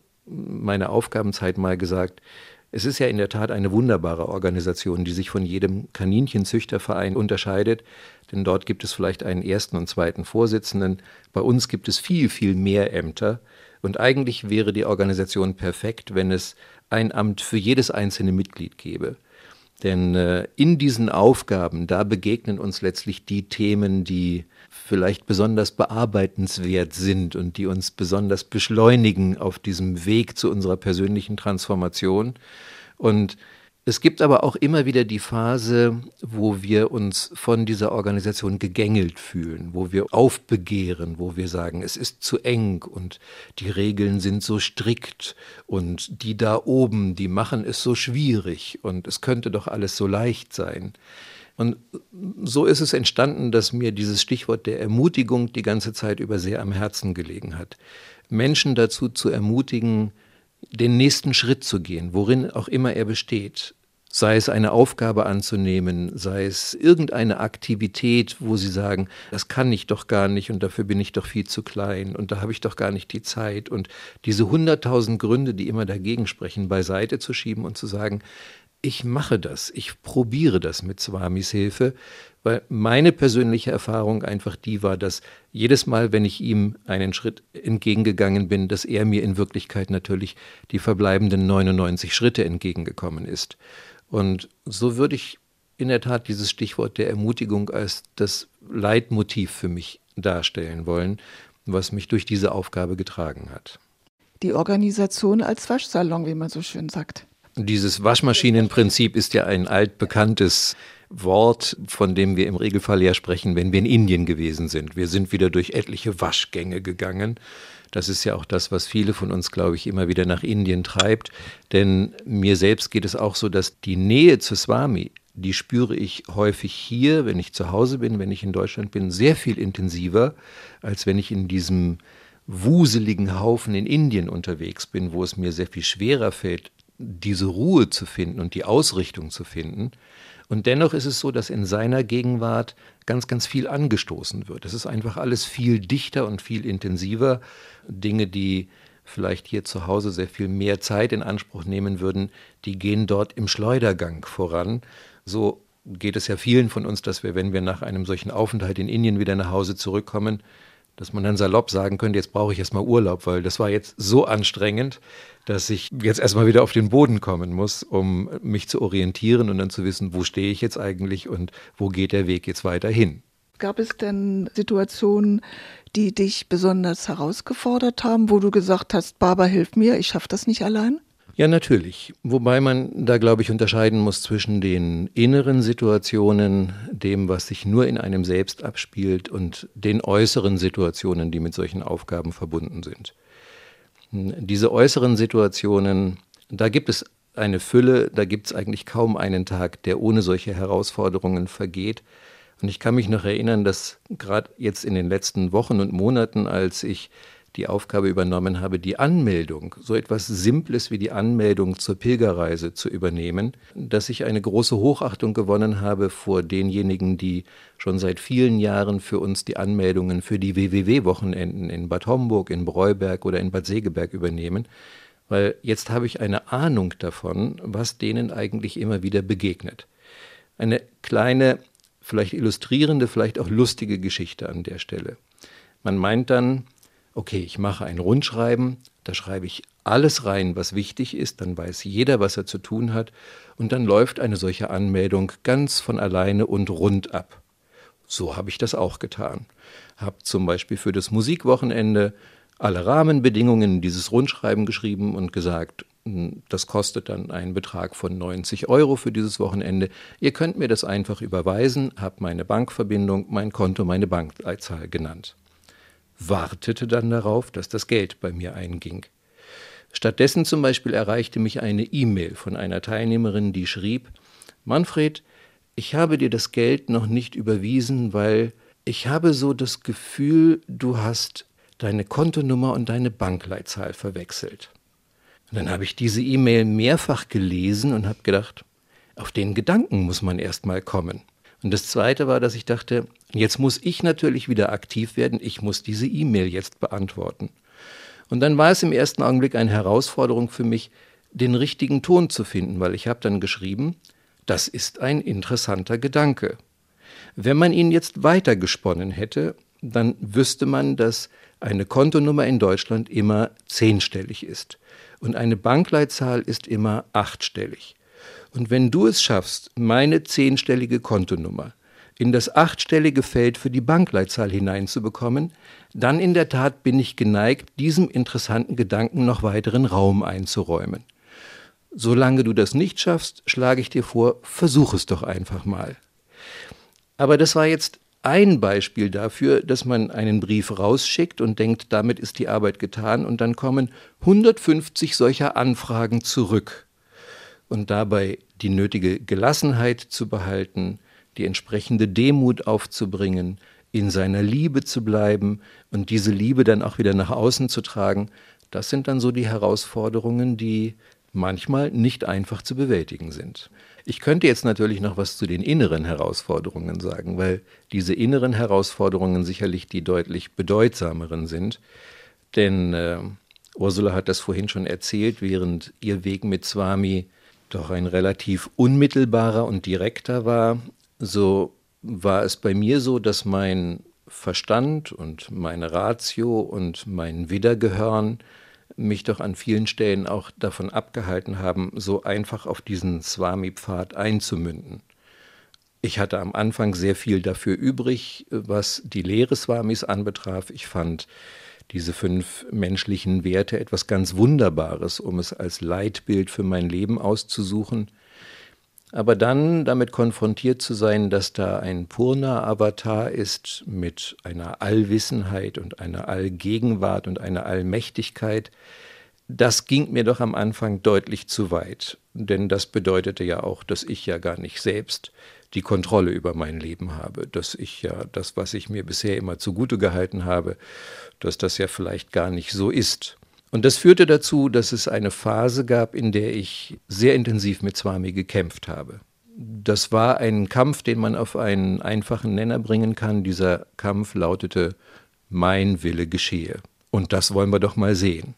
meiner Aufgabenzeit mal gesagt, es ist ja in der Tat eine wunderbare Organisation, die sich von jedem Kaninchenzüchterverein unterscheidet, denn dort gibt es vielleicht einen ersten und zweiten Vorsitzenden. Bei uns gibt es viel, viel mehr Ämter und eigentlich wäre die Organisation perfekt, wenn es ein Amt für jedes einzelne Mitglied gäbe. Denn in diesen Aufgaben, da begegnen uns letztlich die Themen, die vielleicht besonders bearbeitenswert sind und die uns besonders beschleunigen auf diesem Weg zu unserer persönlichen Transformation. Und es gibt aber auch immer wieder die Phase, wo wir uns von dieser Organisation gegängelt fühlen, wo wir aufbegehren, wo wir sagen, es ist zu eng und die Regeln sind so strikt und die da oben, die machen es so schwierig und es könnte doch alles so leicht sein. Und so ist es entstanden, dass mir dieses Stichwort der Ermutigung die ganze Zeit über sehr am Herzen gelegen hat. Menschen dazu zu ermutigen, den nächsten Schritt zu gehen, worin auch immer er besteht. Sei es eine Aufgabe anzunehmen, sei es irgendeine Aktivität, wo sie sagen, das kann ich doch gar nicht und dafür bin ich doch viel zu klein und da habe ich doch gar nicht die Zeit. Und diese 100.000 Gründe, die immer dagegen sprechen, beiseite zu schieben und zu sagen, ich mache das, ich probiere das mit Swamis Hilfe, weil meine persönliche Erfahrung einfach die war, dass jedes Mal, wenn ich ihm einen Schritt entgegengegangen bin, dass er mir in Wirklichkeit natürlich die verbleibenden 99 Schritte entgegengekommen ist. Und so würde ich in der Tat dieses Stichwort der Ermutigung als das Leitmotiv für mich darstellen wollen, was mich durch diese Aufgabe getragen hat. Die Organisation als Waschsalon, wie man so schön sagt. Dieses Waschmaschinenprinzip ist ja ein altbekanntes Wort, von dem wir im Regelfall ja sprechen, wenn wir in Indien gewesen sind. Wir sind wieder durch etliche Waschgänge gegangen. Das ist ja auch das, was viele von uns, glaube ich, immer wieder nach Indien treibt. Denn mir selbst geht es auch so, dass die Nähe zu Swami, die spüre ich häufig hier, wenn ich zu Hause bin, wenn ich in Deutschland bin, sehr viel intensiver, als wenn ich in diesem wuseligen Haufen in Indien unterwegs bin, wo es mir sehr viel schwerer fällt, diese Ruhe zu finden und die Ausrichtung zu finden. Und dennoch ist es so, dass in seiner Gegenwart ganz, ganz viel angestoßen wird. Es ist einfach alles viel dichter und viel intensiver. Dinge, die vielleicht hier zu Hause sehr viel mehr Zeit in Anspruch nehmen würden, die gehen dort im Schleudergang voran. So geht es ja vielen von uns, dass wir, wenn wir nach einem solchen Aufenthalt in Indien wieder nach Hause zurückkommen, dass man dann salopp sagen könnte, jetzt brauche ich erstmal Urlaub, weil das war jetzt so anstrengend, dass ich jetzt erstmal wieder auf den Boden kommen muss, um mich zu orientieren und dann zu wissen, wo stehe ich jetzt eigentlich und wo geht der Weg jetzt weiter hin. Gab es denn Situationen, die dich besonders herausgefordert haben, wo du gesagt hast, Baba, hilf mir, ich schaffe das nicht allein? Ja, natürlich. Wobei man da, glaube ich, unterscheiden muss zwischen den inneren Situationen, dem, was sich nur in einem selbst abspielt, und den äußeren Situationen, die mit solchen Aufgaben verbunden sind. Diese äußeren Situationen, da gibt es eine Fülle, da gibt es eigentlich kaum einen Tag, der ohne solche Herausforderungen vergeht. Und ich kann mich noch erinnern, dass gerade jetzt in den letzten Wochen und Monaten, als ich die Aufgabe übernommen habe, die Anmeldung, so etwas Simples wie die Anmeldung zur Pilgerreise zu übernehmen, dass ich eine große Hochachtung gewonnen habe vor denjenigen, die schon seit vielen Jahren für uns die Anmeldungen für die WWW-Wochenenden in Bad Homburg, in Breuberg oder in Bad Segeberg übernehmen, weil jetzt habe ich eine Ahnung davon, was denen eigentlich immer wieder begegnet. Eine kleine, vielleicht illustrierende, vielleicht auch lustige Geschichte an der Stelle. Man meint dann, okay, ich mache ein Rundschreiben, da schreibe ich alles rein, was wichtig ist, dann weiß jeder, was er zu tun hat und dann läuft eine solche Anmeldung ganz von alleine und rund ab. So habe ich das auch getan. Habe zum Beispiel für das Musikwochenende alle Rahmenbedingungen dieses Rundschreiben geschrieben und gesagt, das kostet dann einen Betrag von 90 € für dieses Wochenende. Ihr könnt mir das einfach überweisen, habe meine Bankverbindung, mein Konto, meine Bankzahl genannt. Wartete dann darauf, dass das Geld bei mir einging. Stattdessen zum Beispiel erreichte mich eine E-Mail von einer Teilnehmerin, die schrieb, Manfred, ich habe dir das Geld noch nicht überwiesen, weil ich habe so das Gefühl, du hast deine Kontonummer und deine Bankleitzahl verwechselt. Und dann habe ich diese E-Mail mehrfach gelesen und habe gedacht, auf den Gedanken muss man erst mal kommen. Und das Zweite war, dass ich dachte, jetzt muss ich natürlich wieder aktiv werden, ich muss diese E-Mail jetzt beantworten. Und dann war es im ersten Augenblick eine Herausforderung für mich, den richtigen Ton zu finden, weil ich habe dann geschrieben, das ist ein interessanter Gedanke. Wenn man ihn jetzt weitergesponnen hätte, dann wüsste man, dass eine Kontonummer in Deutschland immer 10-stellig ist und eine Bankleitzahl ist immer 8-stellig. Und wenn du es schaffst, meine 10-stellige Kontonummer in das 8-stellige Feld für die Bankleitzahl hineinzubekommen, dann in der Tat bin ich geneigt, diesem interessanten Gedanken noch weiteren Raum einzuräumen. Solange du das nicht schaffst, schlage ich dir vor, versuch es doch einfach mal. Aber das war jetzt ein Beispiel dafür, dass man einen Brief rausschickt und denkt, damit ist die Arbeit getan und dann kommen 150 solcher Anfragen zurück. Und dabei die nötige Gelassenheit zu behalten, die entsprechende Demut aufzubringen, in seiner Liebe zu bleiben und diese Liebe dann auch wieder nach außen zu tragen, das sind dann so die Herausforderungen, die manchmal nicht einfach zu bewältigen sind. Ich könnte jetzt natürlich noch was zu den inneren Herausforderungen sagen, weil diese inneren Herausforderungen sicherlich die deutlich bedeutsameren sind. Denn Ursula hat das vorhin schon erzählt, während ihr Weg mit Swami doch ein relativ unmittelbarer und direkter war, so war es bei mir so, dass mein Verstand und meine Ratio und mein Wiedergehören mich doch an vielen Stellen auch davon abgehalten haben, so einfach auf diesen Swami-Pfad einzumünden. Ich hatte am Anfang sehr viel dafür übrig, was die Lehre Swamis anbetraf. Ich fand diese 5 menschlichen Werte etwas ganz Wunderbares, um es als Leitbild für mein Leben auszusuchen. Aber dann damit konfrontiert zu sein, dass da ein Purna-Avatar ist mit einer Allwissenheit und einer Allgegenwart und einer Allmächtigkeit, das ging mir doch am Anfang deutlich zu weit. Denn das bedeutete ja auch, dass ich ja gar nicht selbst die Kontrolle über mein Leben habe, dass ich ja das, was ich mir bisher immer zugute gehalten habe, dass das ja vielleicht gar nicht so ist. Und das führte dazu, dass es eine Phase gab, in der ich sehr intensiv mit Swami gekämpft habe. Das war ein Kampf, den man auf einen einfachen Nenner bringen kann. Dieser Kampf lautete, mein Wille geschehe. Und das wollen wir doch mal sehen.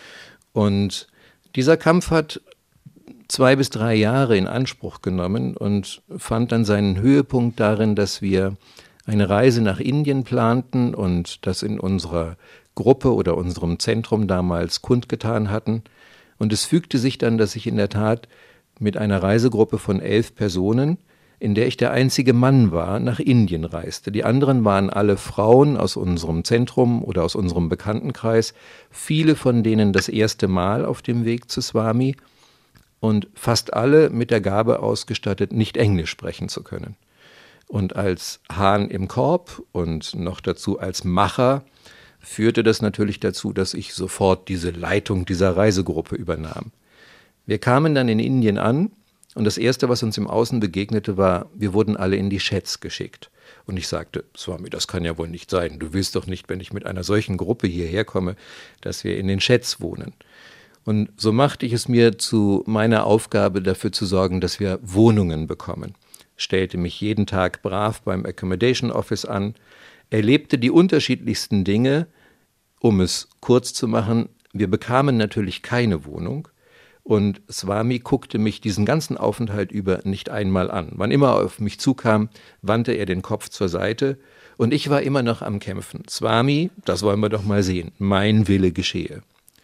Und dieser Kampf hat 2 bis 3 Jahre in Anspruch genommen und fand dann seinen Höhepunkt darin, dass wir eine Reise nach Indien planten und das in unserer Gruppe oder unserem Zentrum damals kundgetan hatten. Und es fügte sich dann, dass ich in der Tat mit einer Reisegruppe von 11 Personen, in der ich der einzige Mann war, nach Indien reiste. Die anderen waren alle Frauen aus unserem Zentrum oder aus unserem Bekanntenkreis, viele von denen das erste Mal auf dem Weg zu Swami und fast alle mit der Gabe ausgestattet, nicht Englisch sprechen zu können. Und als Hahn im Korb und noch dazu als Macher führte das natürlich dazu, dass ich sofort diese Leitung dieser Reisegruppe übernahm. Wir kamen dann in Indien an und das Erste, was uns im Außen begegnete, war, wir wurden alle in die Sheds geschickt. Und ich sagte, Swami, das kann ja wohl nicht sein. Du willst doch nicht, wenn ich mit einer solchen Gruppe hierher komme, dass wir in den Sheds wohnen. Und so machte ich es mir zu meiner Aufgabe, dafür zu sorgen, dass wir Wohnungen bekommen. Stellte mich jeden Tag brav beim Accommodation Office an, erlebte die unterschiedlichsten Dinge. Um es kurz zu machen, wir bekamen natürlich keine Wohnung und Swami guckte mich diesen ganzen Aufenthalt über nicht einmal an. Wann immer er auf mich zukam, wandte er den Kopf zur Seite und ich war immer noch am Kämpfen. Swami, das wollen wir doch mal sehen, mein Wille geschehe.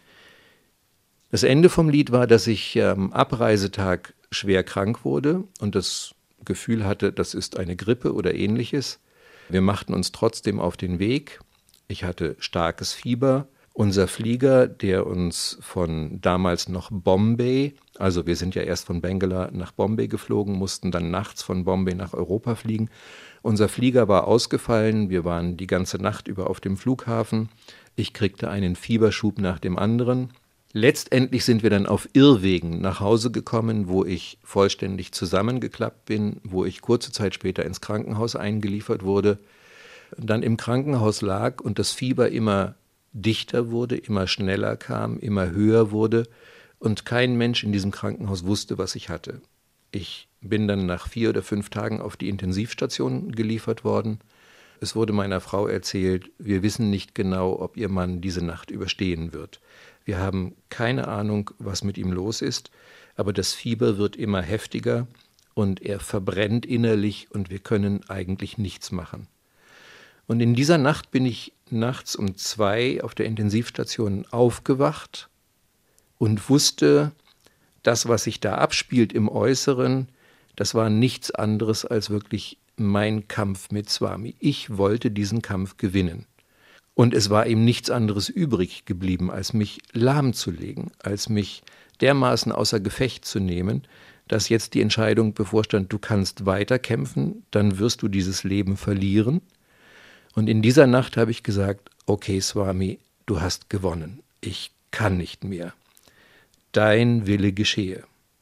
Das Ende vom Lied war, dass ich am Abreisetag schwer krank wurde und das Gefühl hatte, das ist eine Grippe oder ähnliches. Wir machten uns trotzdem auf den Weg. Ich hatte starkes Fieber. Unser Flieger, der uns von damals noch Bombay, also wir sind ja erst von Bangalore nach Bombay geflogen, mussten dann nachts von Bombay nach Europa fliegen. Unser Flieger war ausgefallen. Wir waren die ganze Nacht über auf dem Flughafen. Ich kriegte einen Fieberschub nach dem anderen. Letztendlich sind wir dann auf Irrwegen nach Hause gekommen, wo ich vollständig zusammengeklappt bin, wo ich kurze Zeit später ins Krankenhaus eingeliefert wurde, dann im Krankenhaus lag und das Fieber immer dichter wurde, immer schneller kam, immer höher wurde und kein Mensch in diesem Krankenhaus wusste, was ich hatte. Ich bin dann nach 4 oder 5 Tagen auf die Intensivstation geliefert worden. Es wurde meiner Frau erzählt, wir wissen nicht genau, ob Ihr Mann diese Nacht überstehen wird. Wir haben keine Ahnung, was mit ihm los ist, aber das Fieber wird immer heftiger und er verbrennt innerlich und wir können eigentlich nichts machen. Und in dieser Nacht bin ich nachts um 2 auf der Intensivstation aufgewacht und wusste, das, was sich da abspielt im Äußeren, das war nichts anderes als wirklich mein Kampf mit Swami. Ich wollte diesen Kampf gewinnen. Und es war ihm nichts anderes übrig geblieben, als mich lahmzulegen, als mich dermaßen außer Gefecht zu nehmen, dass jetzt die Entscheidung bevorstand, du kannst weiterkämpfen, dann wirst du dieses Leben verlieren. Und in dieser Nacht habe ich gesagt, okay Swami, du hast gewonnen, ich kann nicht mehr. Dein Wille geschehe.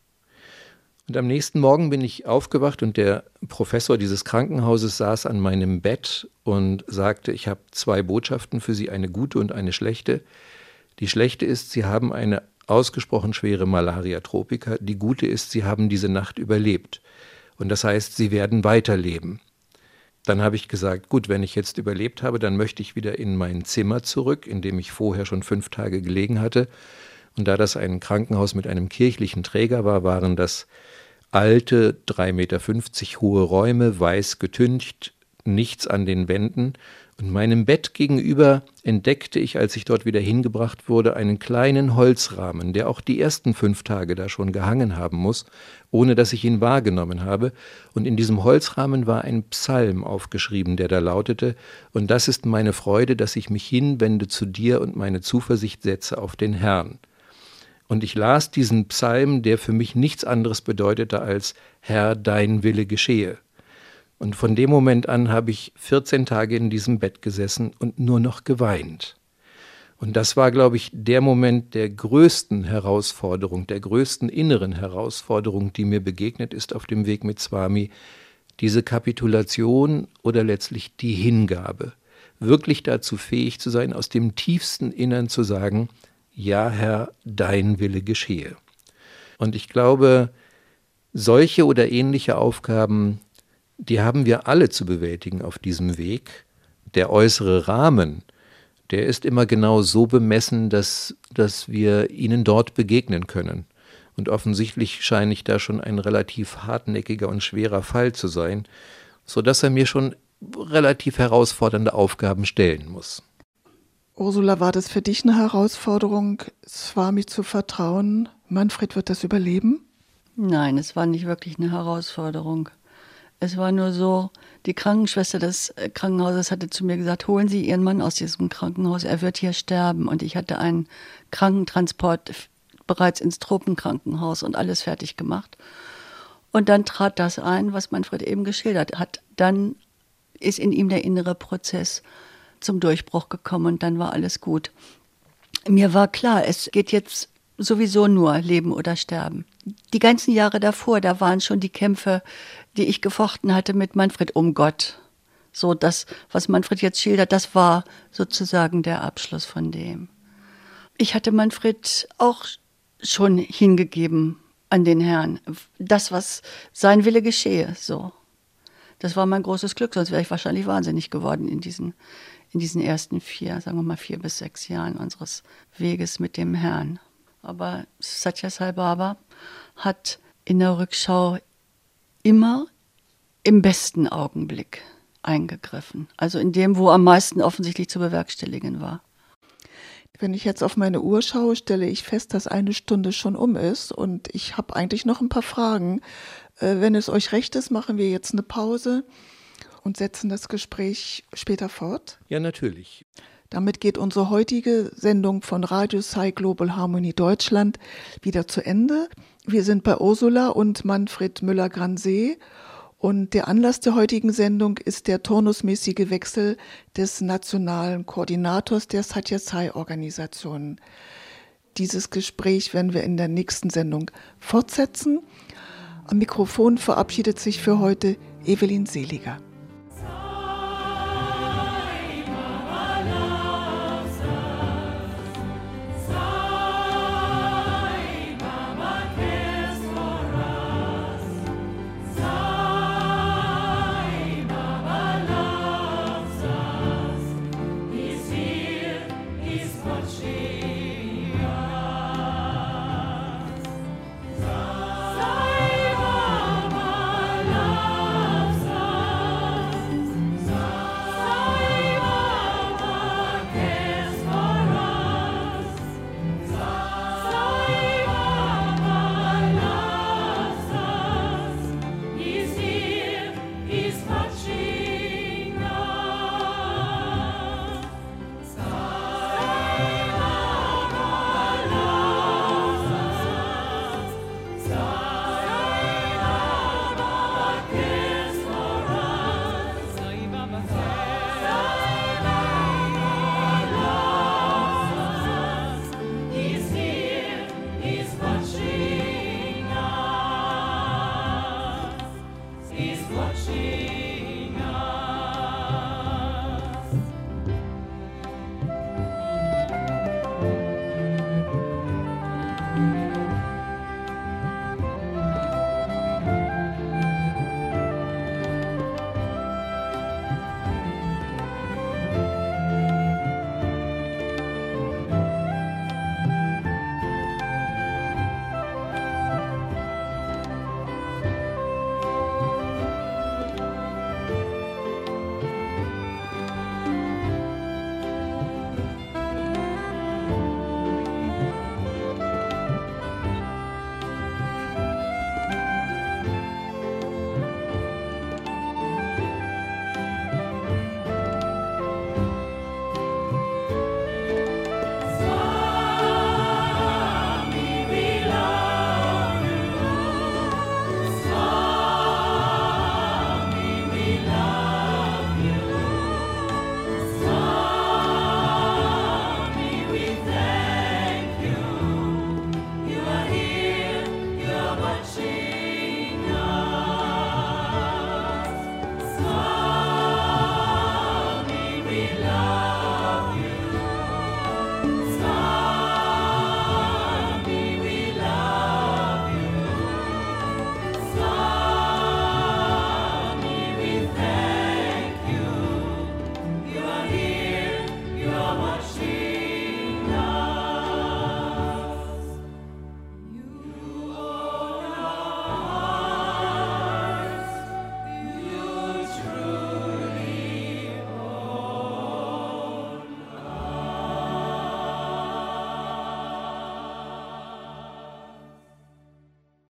Und am nächsten Morgen bin ich aufgewacht und der Professor dieses Krankenhauses saß an meinem Bett und sagte, ich habe 2 Botschaften für Sie, eine gute und eine schlechte. Die schlechte ist, Sie haben eine ausgesprochen schwere Malaria tropica. Die gute ist, Sie haben diese Nacht überlebt. Und das heißt, Sie werden weiterleben. Dann habe ich gesagt, gut, wenn ich jetzt überlebt habe, dann möchte ich wieder in mein Zimmer zurück, in dem ich vorher schon 5 Tage gelegen hatte. Und da das ein Krankenhaus mit einem kirchlichen Träger war, waren das alte, 3,50 Meter hohe Räume, weiß getüncht, nichts an den Wänden. Und meinem Bett gegenüber entdeckte ich, als ich dort wieder hingebracht wurde, einen kleinen Holzrahmen, der auch die ersten 5 Tage da schon gehangen haben muss, ohne dass ich ihn wahrgenommen habe. Und in diesem Holzrahmen war ein Psalm aufgeschrieben, der da lautete, und das ist meine Freude, dass ich mich hinwende zu dir und meine Zuversicht setze auf den Herrn. Und ich las diesen Psalm, der für mich nichts anderes bedeutete als Herr, dein Wille geschehe. Und von dem Moment an habe ich 14 Tage in diesem Bett gesessen und nur noch geweint. Und das war, glaube ich, der Moment der größten Herausforderung, der größten inneren Herausforderung, die mir begegnet ist auf dem Weg mit Swami. Diese Kapitulation oder letztlich die Hingabe. Wirklich dazu fähig zu sein, aus dem tiefsten Innern zu sagen, ja, Herr, dein Wille geschehe. Und ich glaube, solche oder ähnliche Aufgaben, die haben wir alle zu bewältigen auf diesem Weg. Der äußere Rahmen, der ist immer genau so bemessen, dass wir ihnen dort begegnen können. Und offensichtlich scheine ich da schon ein relativ hartnäckiger und schwerer Fall zu sein, sodass er mir schon relativ herausfordernde Aufgaben stellen muss. Ursula, war das für dich eine Herausforderung, Swami zu vertrauen? Manfred wird das überleben? Nein, es war nicht wirklich eine Herausforderung. Es war nur so, die Krankenschwester des Krankenhauses hatte zu mir gesagt, holen Sie Ihren Mann aus diesem Krankenhaus, er wird hier sterben. Und ich hatte einen Krankentransport bereits ins Tropenkrankenhaus und alles fertig gemacht. Und dann trat das ein, was Manfred eben geschildert hat. Dann ist in ihm der innere Prozess zum Durchbruch gekommen und dann war alles gut. Mir war klar, es geht jetzt sowieso nur Leben oder Sterben. Die ganzen Jahre davor, da waren schon die Kämpfe, die ich gefochten hatte mit Manfred um Gott. So das, was Manfred jetzt schildert, das war sozusagen der Abschluss von dem. Ich hatte Manfred auch schon hingegeben an den Herrn. Das, was sein Wille geschehe, so. Das war mein großes Glück, sonst wäre ich wahrscheinlich wahnsinnig geworden in diesen ersten 4 bis 6 Jahren unseres Weges mit dem Herrn. Aber Satya Sai Baba hat in der Rückschau immer im besten Augenblick eingegriffen. Also in dem, wo am meisten offensichtlich zu bewerkstelligen war. Wenn ich jetzt auf meine Uhr schaue, stelle ich fest, dass 1 Stunde schon um ist und ich habe eigentlich noch ein paar Fragen. Wenn es euch recht ist, machen wir jetzt eine Pause und setzen das Gespräch später fort. Ja, natürlich. Damit geht unsere heutige Sendung von Radio Sai Global Harmony Deutschland wieder zu Ende. Wir sind bei Ursula und Manfred Müller-Gransee und der Anlass der heutigen Sendung ist der turnusmäßige Wechsel des nationalen Koordinators der Satya Sai Organisation. Dieses Gespräch werden wir in der nächsten Sendung fortsetzen. Am Mikrofon verabschiedet sich für heute Evelyn Seliger.